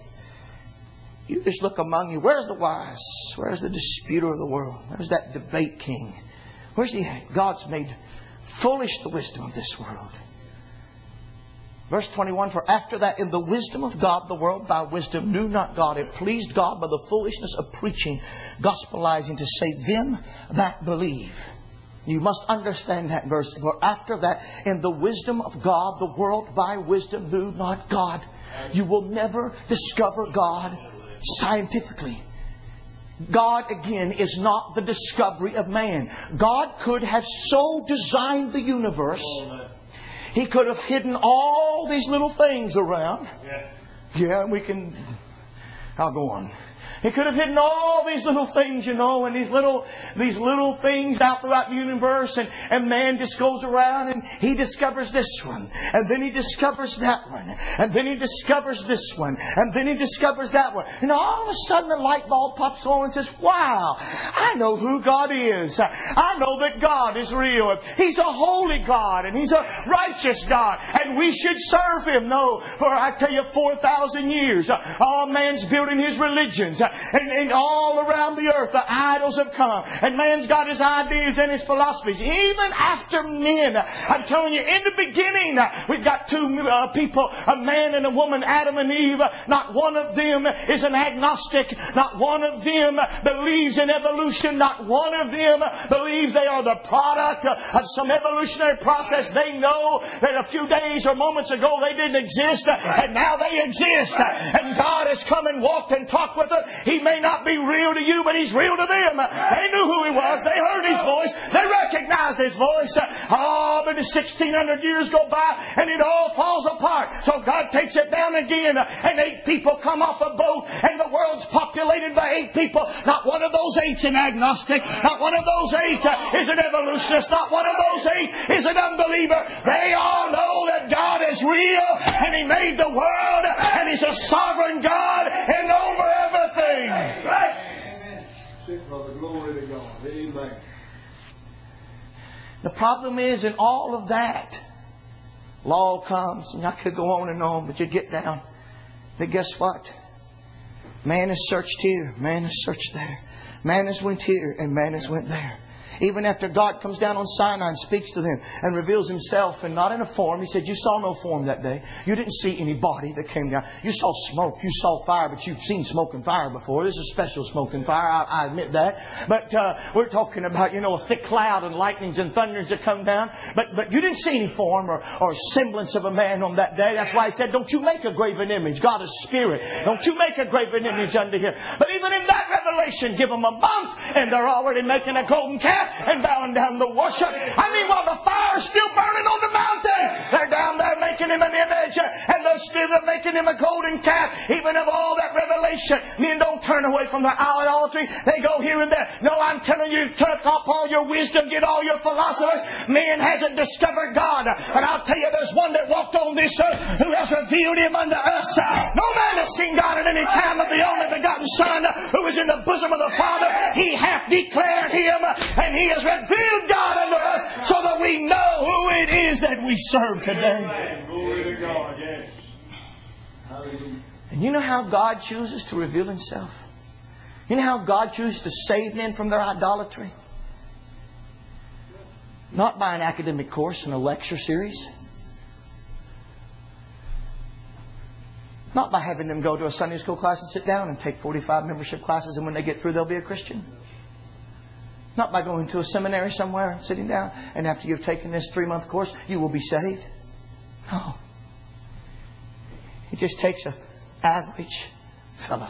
you just look among you. Where's the wise? Where's the disputer of the world? Where's that debate king? Where's he at? God's made foolish the wisdom of this world. Verse twenty-one, for after that in the wisdom of God, the world by wisdom knew not God. It pleased God by the foolishness of preaching, gospelizing to save them that believe. You must understand that verse. For after that in the wisdom of God, the world by wisdom knew not God. You will never discover God scientifically. God, again, is not the discovery of man. God could have so designed the universe, He could have hidden all these little things around. Yeah, we can... I'll go on. He could have hidden all these little things, you know, and these little these little things out throughout the universe. And, and man just goes around and he discovers this one. And then he discovers that one. And then he discovers this one. And then he discovers that one. And all of a sudden the light bulb pops on and says, wow, I know who God is. I know that God is real. He's a holy God. And He's a righteous God. And we should serve Him. No, for I tell you, four thousand years, all man's building his religions. And, and all around the earth, the idols have come. And man's got his ideas and his philosophies. Even after men, I'm telling you, in the beginning, we've got two uh, people, a man and a woman, Adam and Eve. Not one of them is an agnostic. Not one of them believes in evolution. Not one of them believes they are the product of some evolutionary process. They know that a few days or moments ago they didn't exist, and now they exist. And God has come and walked and talked with them. He may not be real to you, but He's real to them. They knew who He was. They heard His voice. They recognized His voice. Oh, but sixteen hundred years go by and it all falls apart. So God takes it down again, and eight people come off a boat, and the world's populated by eight people. Not one of those eight's an agnostic. Not one of those eight is an evolutionist. Not one of those eight is an unbeliever. They all know that God is real, and He made the world, and He's a sovereign God and over everything. Amen. Glory to God. Amen. The problem is in all of that, law comes, and I could go on and on, but you get down. But guess what? Man has searched here, man has searched there. Man has went here, and man has went there. Even after God comes down on Sinai and speaks to them and reveals Himself, and not in a form. He said, you saw no form that day. You didn't see anybody that came down. You saw smoke. You saw fire, but you've seen smoke and fire before. This is special smoke and fire. I, I admit that. But uh, we're talking about, you know, a thick cloud and lightnings and thunderings that come down. But but you didn't see any form or, or semblance of a man on that day. That's why He said, don't you make a graven image. God is spirit. Don't you make a graven image unto Him. But even in that revelation, give them a month and they're already making a golden calf. and bowing down to worship. I mean, while the fire's still burning on the mountain, they're down there making him an image, and they're still making him a golden calf. Even of all that revelation, men don't turn away from their idolatry. They go here and there. No, I'm telling you, take off all your wisdom, get all your philosophers. Man hasn't discovered God. And I'll tell you, there's one that walked on this earth who has revealed Him unto us. No man has seen God at any time, but the only begotten Son who is in the bosom of the Father. He hath declared Him, and He has revealed God unto us, so that we know who it is that we serve today. Glory to God, yes. And you know how God chooses to reveal Himself? You know how God chooses to save men from their idolatry? Not by an academic course and a lecture series. Not by having them go to a Sunday school class and sit down and take forty-five membership classes, and when they get through they'll be a Christian. Not by going to a seminary somewhere and sitting down, and after you've taken this three-month course you will be saved. No. It just takes an average fella.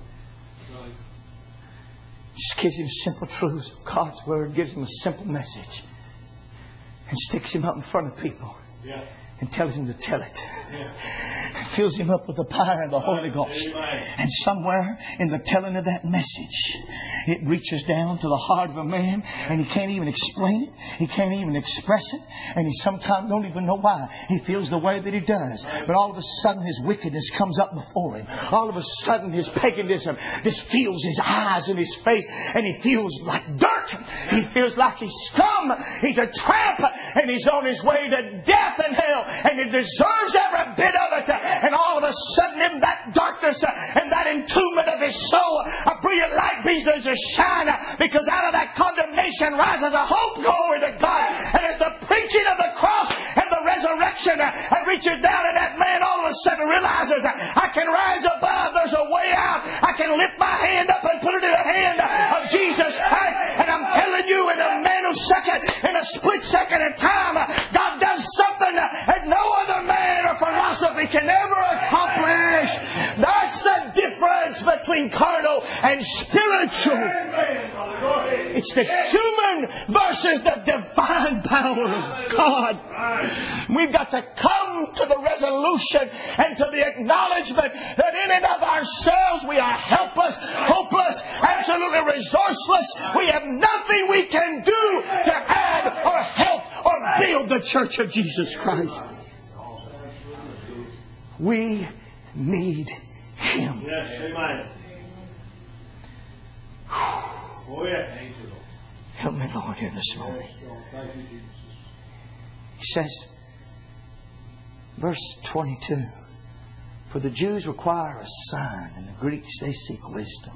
Just gives him simple truths of God's Word, gives him a simple message, and sticks him up in front of people. Yeah. And tells him to tell it. Yeah. Fills him up with the power of the Holy Ghost. Amen. And somewhere in the telling of that message, it reaches down to the heart of a man, and he can't even explain it. He can't even express it. And he sometimes don't even know why he feels the way that he does. But all of a sudden his wickedness comes up before him. All of a sudden his paganism just fills his eyes and his face, and he feels like dirt. He feels like he's scum. He's a tramp, and he's on his way to death and hell. And he deserves every bit of it. And all of a sudden in that darkness and that entombment of his soul, a brilliant light begins to shine, because out of that condemnation rises a hope. Glory to God. And it's the preaching of the cross and the resurrection that reaches down, and that man all of a sudden realizes, I can rise above. There's a way out. I can lift my hand up and put it in the hand of Jesus Christ. And I'm telling you, in a nanosecond, in a split second of time, God does something that no other man or philosophy can ever accomplish. That's the difference between carnal and spiritual. It's the human versus the divine power of God. We've got to come to the resolution and to the acknowledgement that in and of ourselves we are helpless, hopeless, absolutely resourceless. We have nothing we can do to add or help or build the church of Jesus Christ. We need Him. Yes, amen. Oh, yeah. Help me, Lord, here this morning. He says, verse twenty-two, for the Jews require a sign, and the Greeks, they seek wisdom.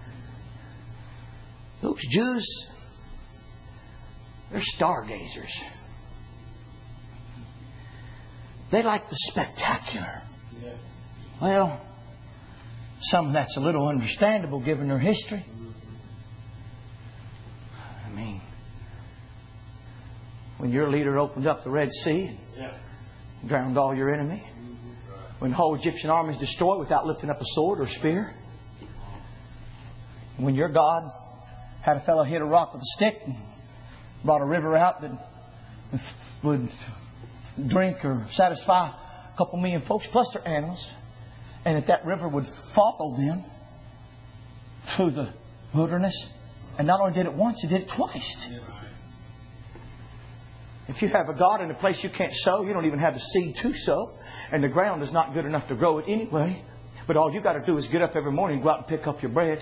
Those Jews, they're stargazers. They like the spectacular. Well, some of that's a little understandable given their history. I mean, when your leader opened up the Red Sea and drowned all your enemy, when the whole Egyptian army is destroyed without lifting up a sword or spear, when your God had a fellow hit a rock with a stick and brought a river out that would drink or satisfy a couple million folks plus their animals, and that that river would follow them through the wilderness. And not only did it once, He did it twice. If you have a God in a place you can't sow, you don't even have the seed to sow, and the ground is not good enough to grow it anyway, but all you got to do is get up every morning and go out and pick up your bread.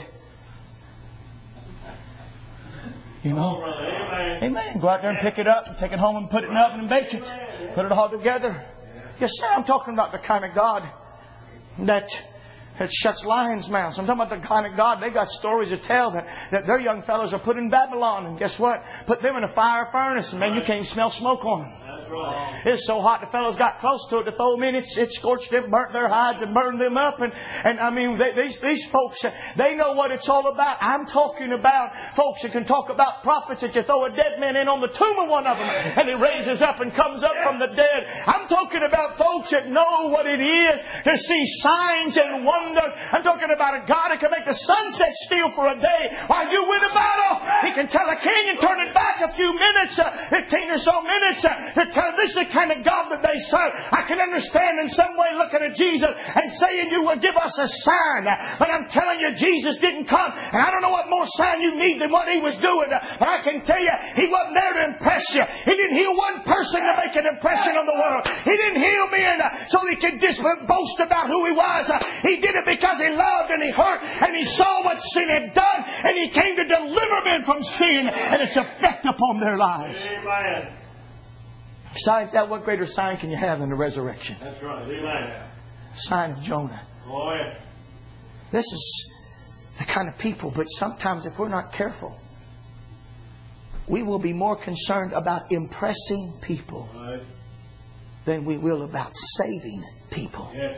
You know? Amen. Go out there and pick it up and take it home and put it in the oven and bake it. Put it all together. Yes, sir. I'm talking about the kind of God that that shuts lions' mouths. I'm talking about the kind of God, they got stories to tell that, that their young fellows are put in Babylon. And guess what? Put them in a fire furnace, and man, you can't even smell smoke on them. It's so hot the fellows got close to it to throw them in. It's, it scorched them, burnt their hides and burned them up. And, and I mean, they, these, these folks, they know what it's all about. I'm talking about folks that can talk about prophets that you throw a dead man in on the tomb of one of them and it raises up and comes up from the dead. I'm talking about folks that know what it is to see signs and wonders. I'm talking about a God that can make the sunset still for a day while you win a battle. He can tell a king and turn it back a few minutes, uh, fifteen or so minutes, uh, to tell this is the kind of God that they serve. I can understand in some way looking at Jesus and saying you will give us a sign. But I'm telling you, Jesus didn't come. And I don't know what more sign you need than what He was doing. But I can tell you, He wasn't there to impress you. He didn't heal one person to make an impression on the world. He didn't heal men so He could just boast about who He was. He did it because He loved and He hurt and He saw what sin had done, and He came to deliver men from sin and its effect upon their lives. Amen. Besides that, what greater sign can you have than the resurrection? That's right. Amen. Sign of Jonah. Oh, yeah. This is the kind of people, but sometimes if we're not careful, we will be more concerned about impressing people Right. than we will about saving people. Yes.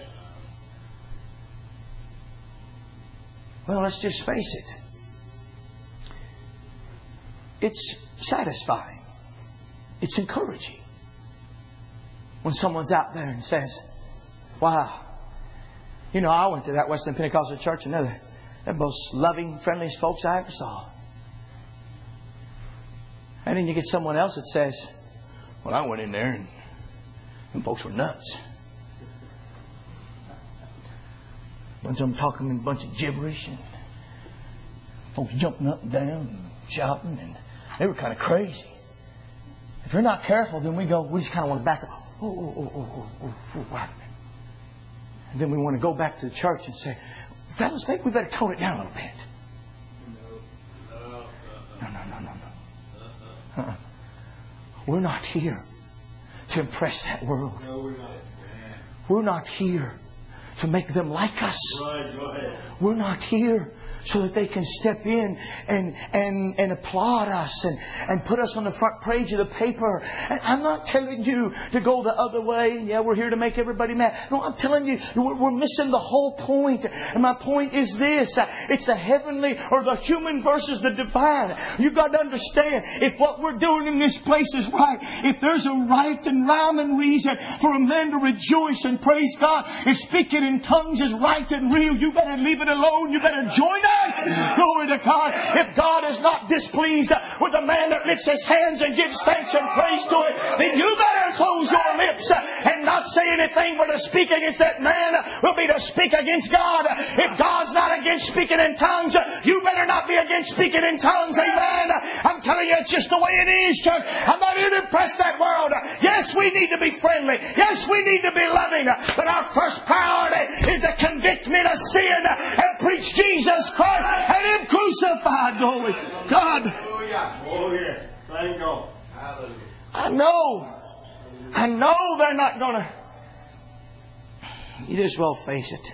Well, let's just face it. It's satisfying. It's encouraging when someone's out there and says, wow, you know, I went to that Wesleyan Pentecostal church and they're the, they're the most loving, friendliest folks I ever saw. And then you get someone else that says, well, I went in there and them folks were nuts. A bunch of them talking in a bunch of gibberish and folks jumping up and down and shouting, and they were kind of crazy. If you're not careful, then we go, we just kind of want to back up. Oh, oh, oh, oh, oh, oh, oh, what? And then we want to go back to the church and say, fellas, maybe we better tone it down a little bit. No, no, no, no, no. Uh-uh. We're not here to impress that world. No, we're not. We're not here to make them like us. Right, go ahead. We're not here so that they can step in and and, and applaud us and, and put us on the front page of the paper. And I'm not telling you to go the other way. Yeah, we're here to make everybody mad. No, I'm telling you, we're, we're missing the whole point. And my point is this. It's the heavenly or the human versus the divine. You've got to understand, if what we're doing in this place is right, if there's a right and rhyme and reason for a man to rejoice and praise God, if speaking in tongues is right and real, you better leave it alone. You better join us. Glory to God. If God is not displeased with a man that lifts his hands and gives thanks and praise to it, then you better close your lips and not say anything, for to speak against that man will be to speak against God. If God's not against speaking in tongues, you better not be against speaking in tongues. Amen. I'm telling you, it's just the way it is, church. I'm not here to impress that world. Yes, we need to be friendly. Yes, we need to be loving. But our first priority is to convict men of sin and preach Jesus Christ and Him crucified. Glory to God. Oh, yeah. Thank God. I know. I know they're not going to. You just well face it.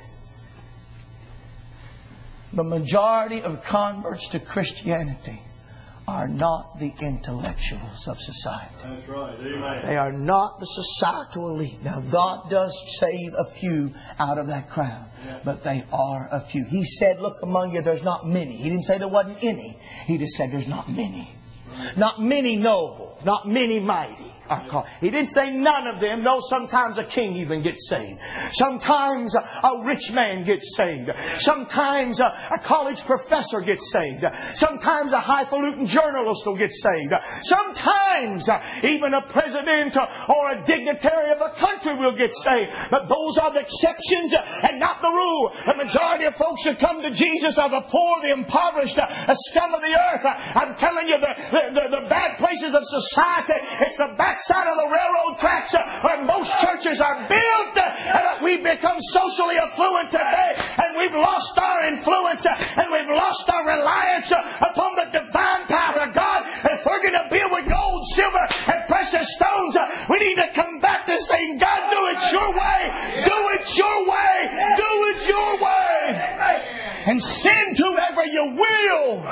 The majority of converts to Christianity are not the intellectuals of society. That's right. Amen. They are not the societal elite. Now, God does save a few out of that crowd, but they are a few. He said, look among you, there's not many. He didn't say there wasn't any. He just said there's not many. Not many noble, not many mighty are called. He didn't say none of them. No, sometimes a king even gets saved. Sometimes a, a rich man gets saved. Sometimes a, a college professor gets saved. Sometimes a highfalutin journalist will get saved. Sometimes uh, even a president or a dignitary of a country will get saved. But those are the exceptions and not the rule. The majority of folks who come to Jesus are the poor, the impoverished, the scum of the earth. I'm telling you, the, the, the, the bad places of society, it's the backside of the railroad tracks where most churches are built. And we've become socially affluent today, and we've lost our influence, and we've lost our reliance upon the divine power of God. If we're going to build with gold, silver, and precious stones, we need to come back to saying, God, do it your way. Do it your way. Do it your way. And send whoever you will.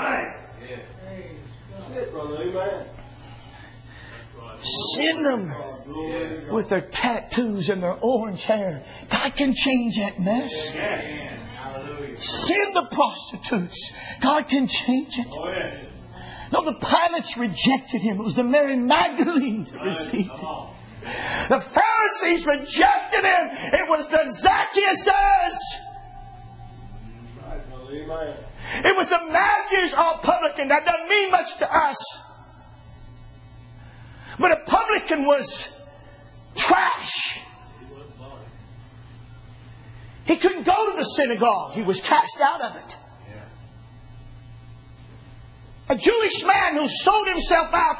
Send them with their tattoos and their orange hair. God can change that mess. Send the prostitutes. God can change it. No, the pilots rejected Him. It was the Mary Magdalenes that received Him. The Pharisees rejected Him. It was the Zacchaeuses. It was the Matthews or publican. That doesn't mean much to us. But a publican was trash. He couldn't go to the synagogue. He was cast out of it. A Jewish man who sold himself out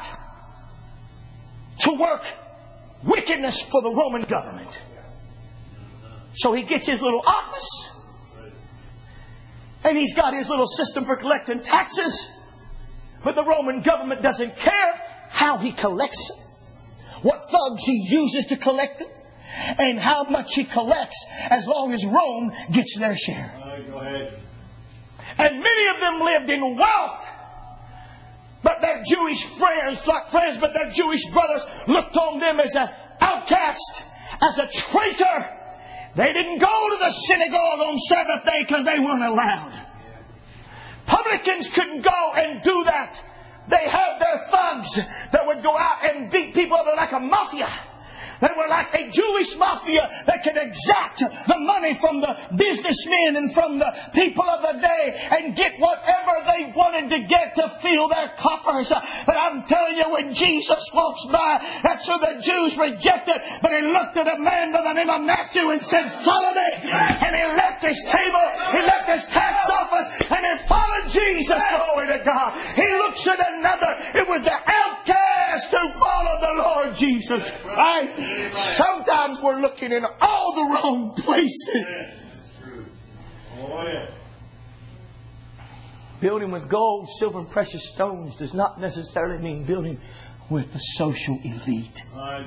to work wickedness for the Roman government. So he gets his little office. And he's got his little system for collecting taxes. But the Roman government doesn't care how he collects them, what thugs he uses to collect them, and how much he collects, as long as Rome gets their share. Go ahead. And many of them lived in wealth. But their Jewish friends, not friends, but their Jewish brothers looked on them as an outcast, as a traitor. They didn't go to the synagogue on Sabbath day because they weren't allowed. Publicans couldn't go and do that. They had their thugs that would go out and beat people up like a mafia. They were like a Jewish mafia that could exact the money from the businessmen and from the people of the day and get whatever they wanted to get to fill their coffers. But I'm telling you, when Jesus walks by, that's who the Jews rejected. But he looked at a man by the name of Matthew and said, "Follow me." And he left his table, he left his tax office, and he followed Jesus. Glory to God. He looks at another. It was the outcast who followed the Lord Jesus Christ. Sometimes we're looking in all the wrong places. Oh, yeah. Building with gold, silver, and precious stones does not necessarily mean building with the social elite.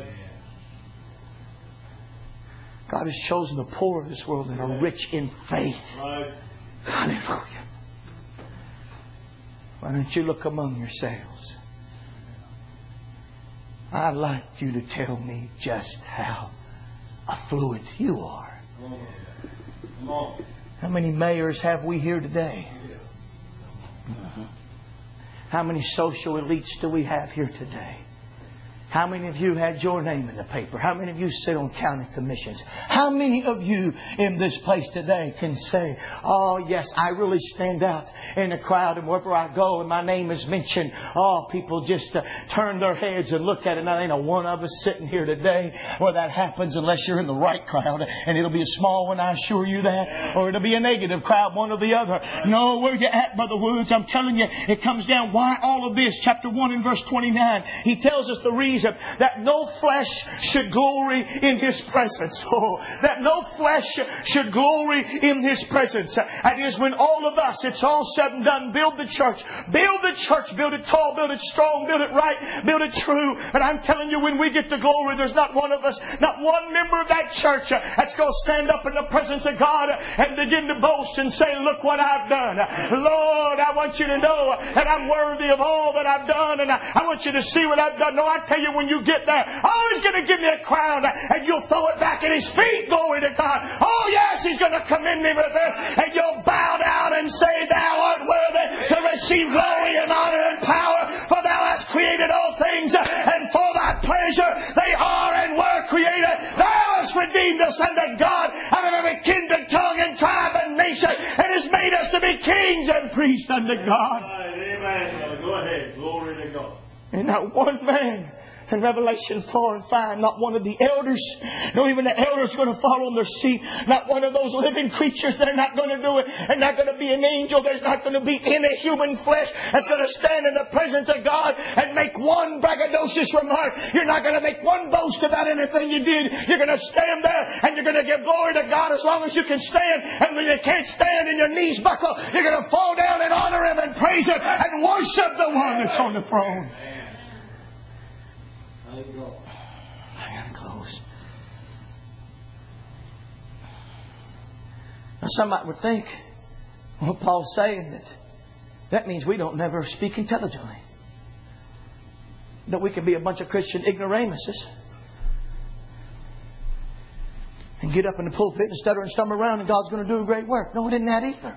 God has chosen the poor of this world that are rich in faith. Hallelujah. Why don't you look among yourselves? I'd like you to tell me just how affluent you are. How many mayors have we here today? Mm-hmm. How many social elites do we have here today? How many of you had your name in the paper? How many of you sit on county commissions? How many of you in this place today can say, "Oh yes, I really stand out in the crowd, and wherever I go and my name is mentioned, oh, people just uh, turn their heads and look at it." Now, there ain't a one of us sitting here today where that happens unless you're in the right crowd. And it'll be a small one, I assure you that. Or it'll be a negative crowd, one or the other. No, where you at, Brother Woods? I'm telling you, it comes down. Why all of this? Chapter one and verse twenty-nine. He tells us the reason. That no flesh should glory in His presence. Oh, that no flesh should glory in His presence. That is when all of us, it's all said and done, build the church. Build the church. Build it tall. Build it strong. Build it right. Build it true. And I'm telling you, when we get to glory, there's not one of us, not one member of that church that's going to stand up in the presence of God and begin to boast and say, "Look what I've done. Lord, I want you to know that I'm worthy of all that I've done. And I want you to see what I've done." No, I tell you, when you get there, oh, He's going to give me a crown and you'll throw it back at His feet. Glory to God. Oh yes, He's going to commend me with this, and you'll bow down and say, "Thou art worthy to receive glory and honor and power, for Thou hast created all things, and for Thy pleasure they are and were created. Thou hast redeemed us unto God out of every kindred, tongue, and tribe and nation, and has made us to be kings and priests unto God." Amen. Go ahead. Glory to God. And not one man in Revelation four and five, not one of the elders, no, even the elders are going to fall on their seat. Not one of those living creatures, they're not going to do it. And not going to be an angel. There's not going to be any human flesh that's going to stand in the presence of God and make one braggadocious remark. You're not going to make one boast about anything you did. You're going to stand there and you're going to give glory to God as long as you can stand. And when you can't stand and your knees buckle, you're going to fall down and honor Him and praise Him and worship the one that's on the throne. I gotta close. Now, somebody would think, well, Paul's saying that that means we don't never speak intelligently. That we can be a bunch of Christian ignoramuses and get up in the pulpit and stutter and stumble around, and God's going to do a great work. No, it isn't that either.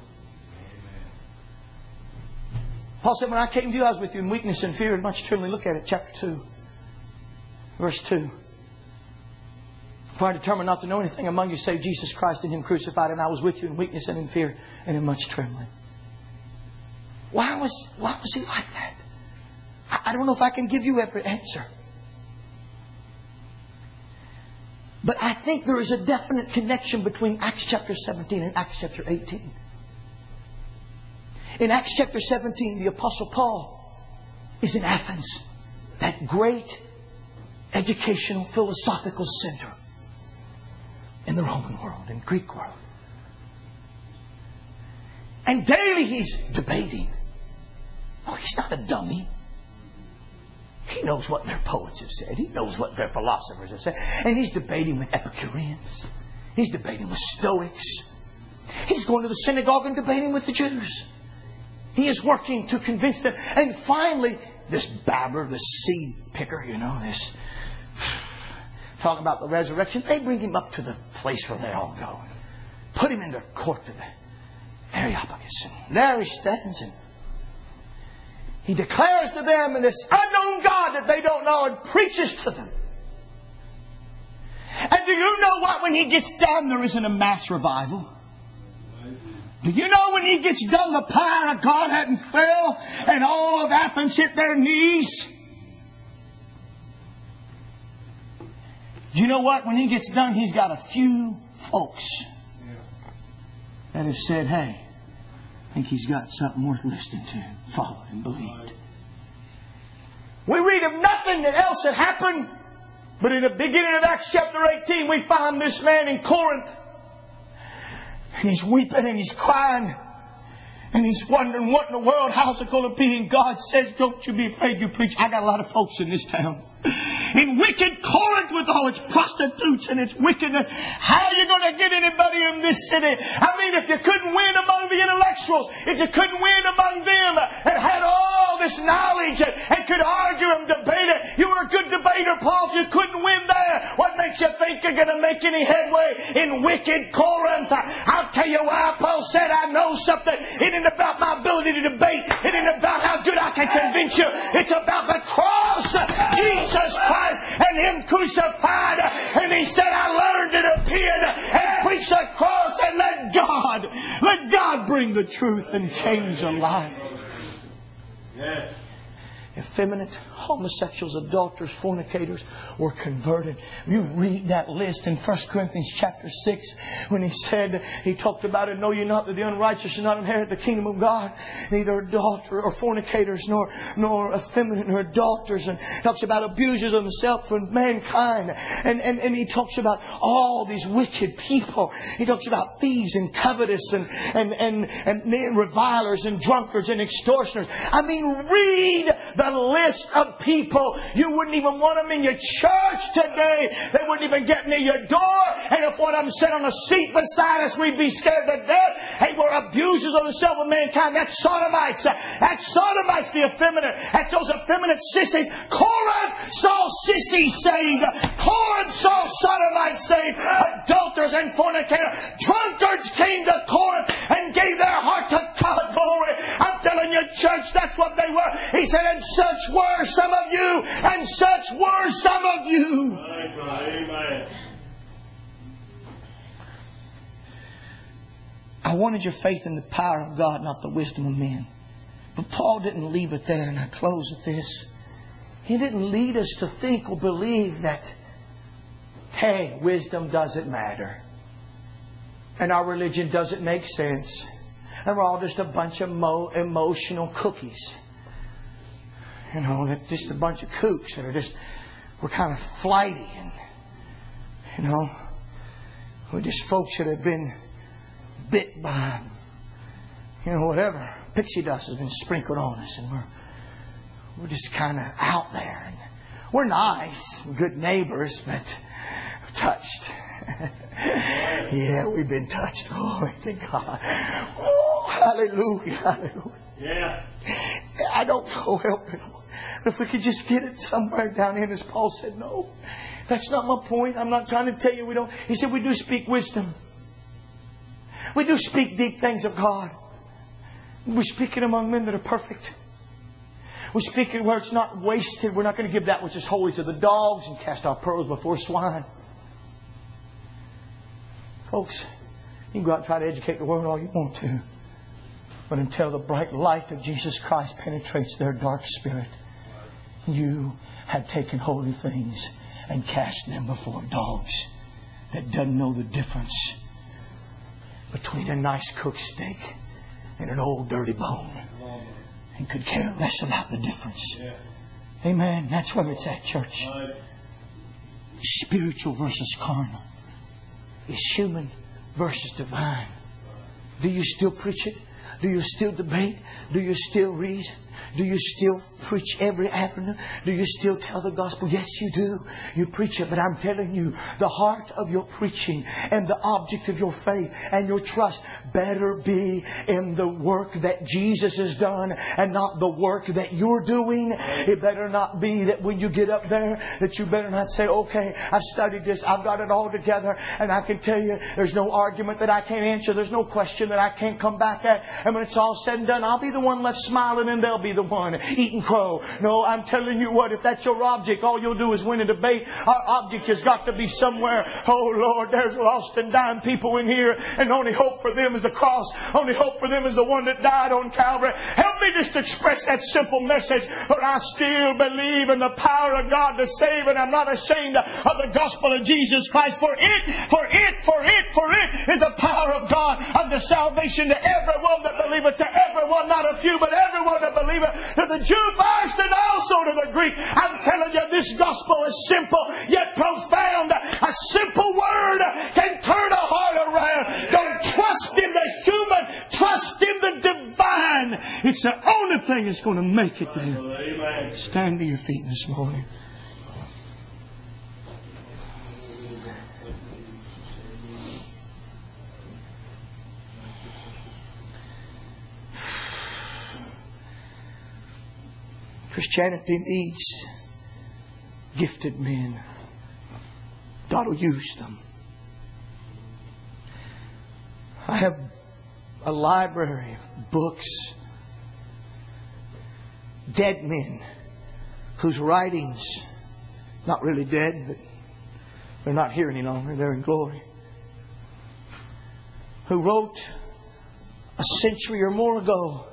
Paul said, "When I came to you, I was with you in weakness and fear and much trembling." Look at it, chapter two. Verse two. "For I determined not to know anything among you save Jesus Christ and Him crucified, and I was with you in weakness and in fear and in much trembling." Why was, why was He like that? I, I don't know if I can give you every answer. But I think there is a definite connection between Acts chapter seventeen and Acts chapter eighteen. In Acts chapter seventeen, the Apostle Paul is in Athens, that great educational, philosophical center in the Roman world, in Greek world. And daily he's debating. Oh, he's not a dummy. He knows what their poets have said. He knows what their philosophers have said. And he's debating with Epicureans. He's debating with Stoics. He's going to the synagogue and debating with the Jews. He is working to convince them. And finally, this babbler, this seed picker, you know, this talking about the resurrection, they bring him up to the place where they all go. Put him in the court of the Areopagus. And there he stands and he declares to them in this unknown God that they don't know and preaches to them. And do you know what? When he gets done, there isn't a mass revival. Do you know when he gets done, the power of God hadn't fell and all of Athens hit their knees? Do you know what? When he gets done, he's got a few folks that have said, hey, I think he's got something worth listening to, followed and believed. We read of nothing else that happened, but in the beginning of Acts chapter eighteen, we find this man in Corinth. And he's weeping and he's crying. And he's wondering what in the world, how's it going to be? And God says, don't you be afraid, you preach. I got a lot of folks in this town. In wicked Corinth with all its prostitutes and its wickedness, how are you going to get anybody in this city? I mean, if you couldn't win among the intellectuals, if you couldn't win among them and had all this knowledge and, and could argue and debate it, you were a good debater, Paul. If you couldn't win there, what makes you think you're going to make any headway in wicked Corinth? I'll tell you why. Paul said, I know something. It ain't about my ability to debate. It ain't about how good I can convince you. It's about the cross. Jesus Christ and Him crucified. And He said, I learned it appeared and preached the cross and let God, let God bring the truth and change a life. Yes. Effeminate, homosexuals, adulterers, fornicators were converted. You read that list in First Corinthians chapter six when he said, he talked about it, know ye not that the unrighteous shall not inherit the kingdom of God? Neither adulterers or fornicators, nor nor effeminate, nor adulterers. And talks about abusers of himself and mankind. And, and, and he talks about all these wicked people. He talks about thieves and covetous and, and, and, and, and revilers and drunkards and extortioners. I mean, read the list of people. You wouldn't even want them in your church today. They wouldn't even get near your door. And if one of them sat on a seat beside us, we'd be scared to death. Hey, we're abusers of the self of mankind. That's sodomites. That's sodomites, the effeminate. That's those effeminate sissies. Corinth saw sissies saved. Corinth saw sodomites saved. Adulterers and fornicators. Drunkards came to Corinth and gave their heart to God. Glory. I'm telling you, church, that's what they were. He said, and such were some of you, and such were some of you. Amen. I wanted your faith in the power of God, not the wisdom of men. But Paul didn't leave it there, and I close with this. He didn't lead us to think or believe that, hey, wisdom doesn't matter. And our religion doesn't make sense. And we're all just a bunch of mo- emotional cookies. You know, that just a bunch of kooks that are just, we're kind of flighty. And, you know, we're just folks that have been bit by, you know, whatever. Pixie dust has been sprinkled on us. And we're, we're just kind of out there. And we're nice, good neighbors, but touched. Yeah, we've been touched. Glory to God. Oh, hallelujah, hallelujah. Yeah. I don't know, help me. But if we could just get it somewhere down in, as Paul said, no, that's not my point. I'm not trying to tell you we don't. He said we do speak wisdom. We do speak deep things of God. We speak it among men that are perfect. We speak it where it's not wasted. We're not going to give that which is holy to the dogs and cast our pearls before swine. Folks, you can go out and try to educate the world all you want to. But until the bright light of Jesus Christ penetrates their dark spirit, you have taken holy things and cast them before dogs that doesn't know the difference between a nice cooked steak and an old dirty bone, and could care less about the difference. Amen. That's where it's at, church. Spiritual versus carnal. It's human versus divine. Do you still preach it? Do you still debate? Do you still reason? Do you still preach every afternoon? Do you still tell the gospel? Yes, you do. You preach it. But I'm telling you, the heart of your preaching and the object of your faith and your trust better be in the work that Jesus has done and not the work that you're doing. It better not be that when you get up there that you better not say, okay, I've studied this. I've got it all together. And I can tell you there's no argument that I can't answer. There's no question that I can't come back at. And when it's all said and done, I'll be the one left smiling and they'll be the one eating crow. No, I'm telling you what, if that's your object, all you'll do is win a debate. Our object has got to be somewhere. Oh Lord, there's lost and dying people in here, and the only hope for them is the cross. Only hope for them is the one that died on Calvary. Help me just to express that simple message. But I still believe in the power of God to save, and I'm not ashamed of the gospel of Jesus Christ. For it, for it, for it, for it is the power of God unto salvation to everyone that believeth, to everyone, not a few, but everyone that believeth. To the Jew first and also to the Greek. I'm telling you, this gospel is simple yet profound. A simple word can turn a heart around. Don't trust in the human. Trust in the divine. It's the only thing that's going to make it there. Stand to your feet this morning. Christianity needs gifted men. God will use them. I have a library of books. Dead men whose writings, not really dead, but they're not here any longer. They're in glory. Who wrote a century or more ago,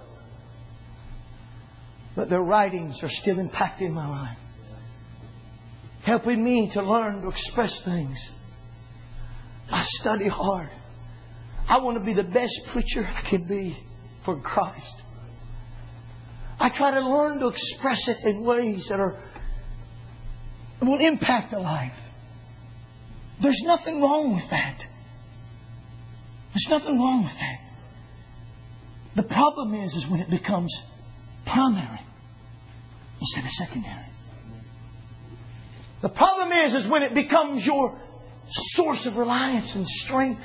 but their writings are still impacting my life. Helping me to learn to express things. I study hard. I want to be the best preacher I can be for Christ. I try to learn to express it in ways that are that will impact a life. There's nothing wrong with that. There's nothing wrong with that. The problem is, is when it becomes primary instead of secondary. The problem is, is when it becomes your source of reliance and strength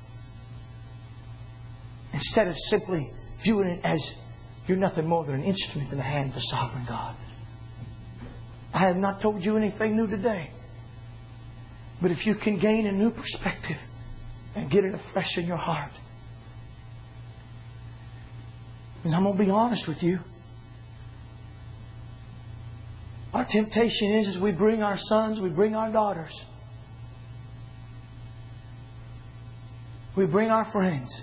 instead of simply viewing it as you're nothing more than an instrument in the hand of the sovereign God. I have not told you anything new today. But if you can gain a new perspective and get it afresh in your heart. Because I'm going to be honest with you. Our temptation is, as we bring our sons, we bring our daughters. We bring our friends.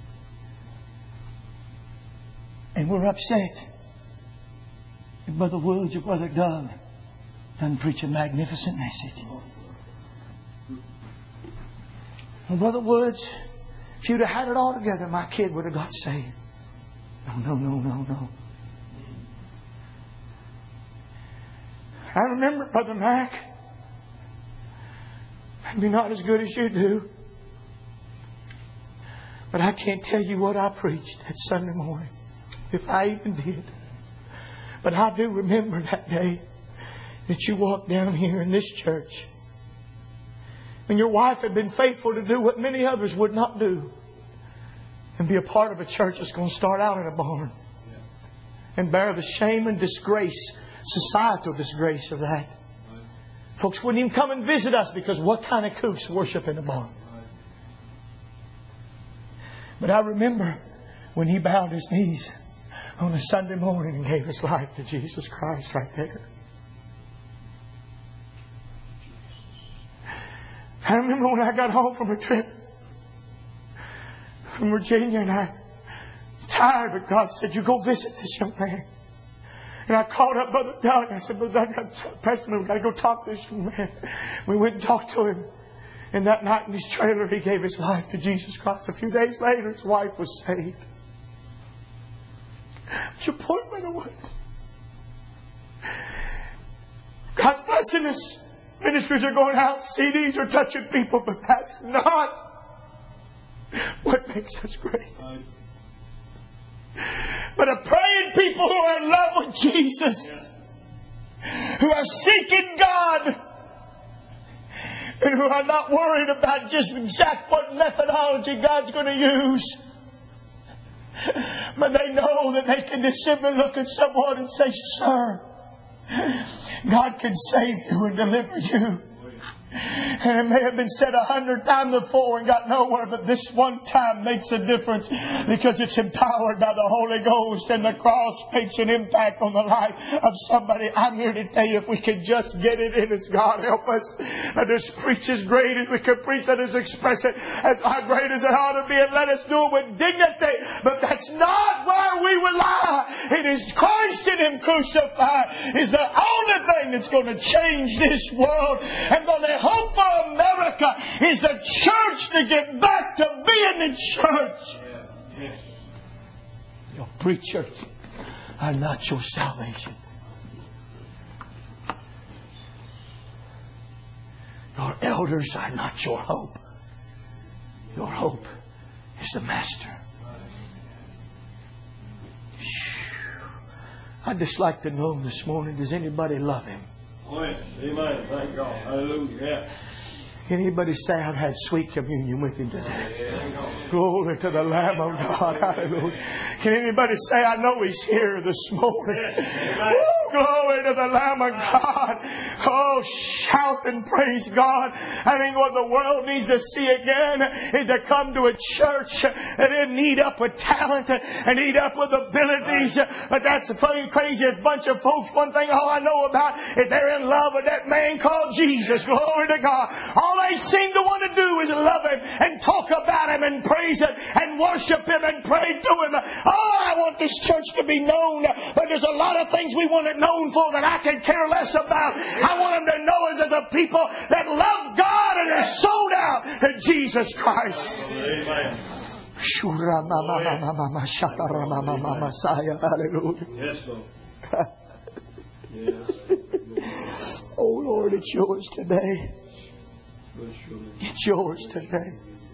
And we're upset that Brother Woods or Brother Doug doesn't preach a magnificent message. Well, Brother Woods, if you'd have had it all together, my kid would have got saved. No, no, no, no, no. I remember, Brother Mac, maybe not as good as you do, but I can't tell you what I preached that Sunday morning, if I even did. But I do remember that day that you walked down here in this church, and your wife had been faithful to do what many others would not do, and be a part of a church that's going to start out in a barn and bear the shame and disgrace, societal disgrace of that. Folks wouldn't even come and visit us because what kind of kooks worship in a barn? But I remember when he bowed his knees on a Sunday morning and gave his life to Jesus Christ right there. I remember when I got home from a trip from Virginia and I was tired, but God said, you go visit this young man. And I called up Brother Doug. I said, Brother Doug, Pastor, we've got to go talk to this young man. We went and talked to him. And that night in his trailer, he gave his life to Jesus Christ. A few days later, his wife was saved. But your point, Brother Woods, God's blessing us. Ministries are going out. C Ds are touching people. But that's not what makes us great. But a praying people who are in love with Jesus, who are seeking God, and who are not worried about just exact what methodology God's going to use. But they know that they can just simply look at someone and say, sir, God can save you and deliver you. And it may have been said a hundred times before and got nowhere, but this one time makes a difference because it's empowered by the Holy Ghost, and the cross makes an impact on the life of somebody. I'm here to tell you, if we can just get it in us, God help us. Let us preach as great as we can preach. Let us express it as how great as it ought to be, and let us do it with dignity. But that's not where we rely. It is Christ in Him crucified is the only thing that's going to change this world. And the only hope for America is the church to get back to being the church. Your preachers are not your salvation. Your elders are not your hope. Your hope is the Master. I'd just like to know this morning, does anybody love Him? Oh, yes. Amen. Thank God. Hallelujah. Can anybody say I've had sweet communion with Him today? Glory to the Lamb of God. Hallelujah. Can anybody say I know He's here this morning? Woo, glory to the Lamb of God. Oh, shout and praise God. I think what the world needs to see again is to come to a church that isn't eat up with talent and eat up with abilities. But that's the funny, craziest bunch of folks. One thing all I know about is they're in love with that man called Jesus. Glory to God. All they seem to want to do is love Him and talk about Him and praise Him and worship Him and pray to Him. Oh, I want this church to be known, but there's a lot of things we want it known for that I can care less about. I want them to know as of the people that love God and are sold out to Jesus Christ. Amen. Hallelujah. Yes, Lord. Yes. Oh Lord, it's yours today. It's yours today.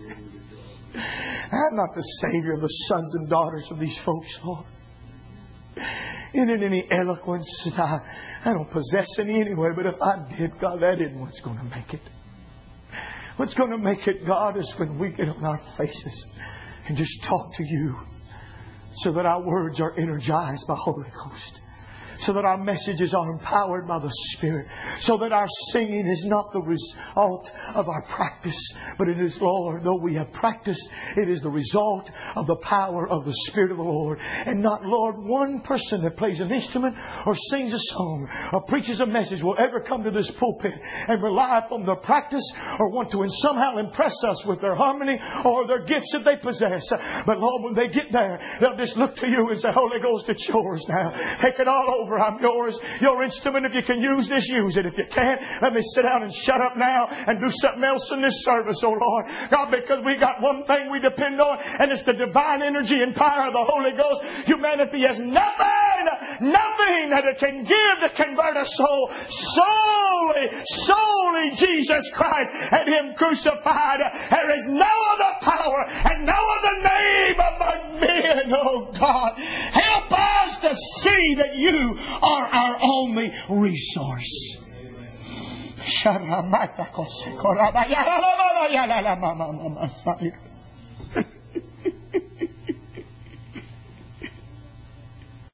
I'm not the Savior of the sons and daughters of these folks, Lord. It isn't any eloquence. I, I don't possess any anyway, but if I did, God, that isn't what's going to make it. What's going to make it, God, is when we get on our faces and just talk to You so that our words are energized by Holy Ghost. So that our messages are empowered by the Spirit. So that our singing is not the result of our practice, but it is, Lord, though we have practiced, it is the result of the power of the Spirit of the Lord. And not, Lord, one person that plays an instrument or sings a song or preaches a message will ever come to this pulpit and rely upon their practice or want to somehow impress us with their harmony or their gifts that they possess. But Lord, when they get there, they'll just look to You and say, Holy Ghost, it's yours now. Take it all over. I'm yours. Your instrument. If you can use this, use it. If you can't, let me sit down and shut up now and do something else in this service, oh Lord. God, because we got one thing we depend on, and it's the divine energy and power of the Holy Ghost. Humanity has nothing, nothing that it can give to convert a soul. Solely, solely Jesus Christ and Him crucified. There is no other power and no other name among men, oh God. Help us to see that You are our only resource. Amen.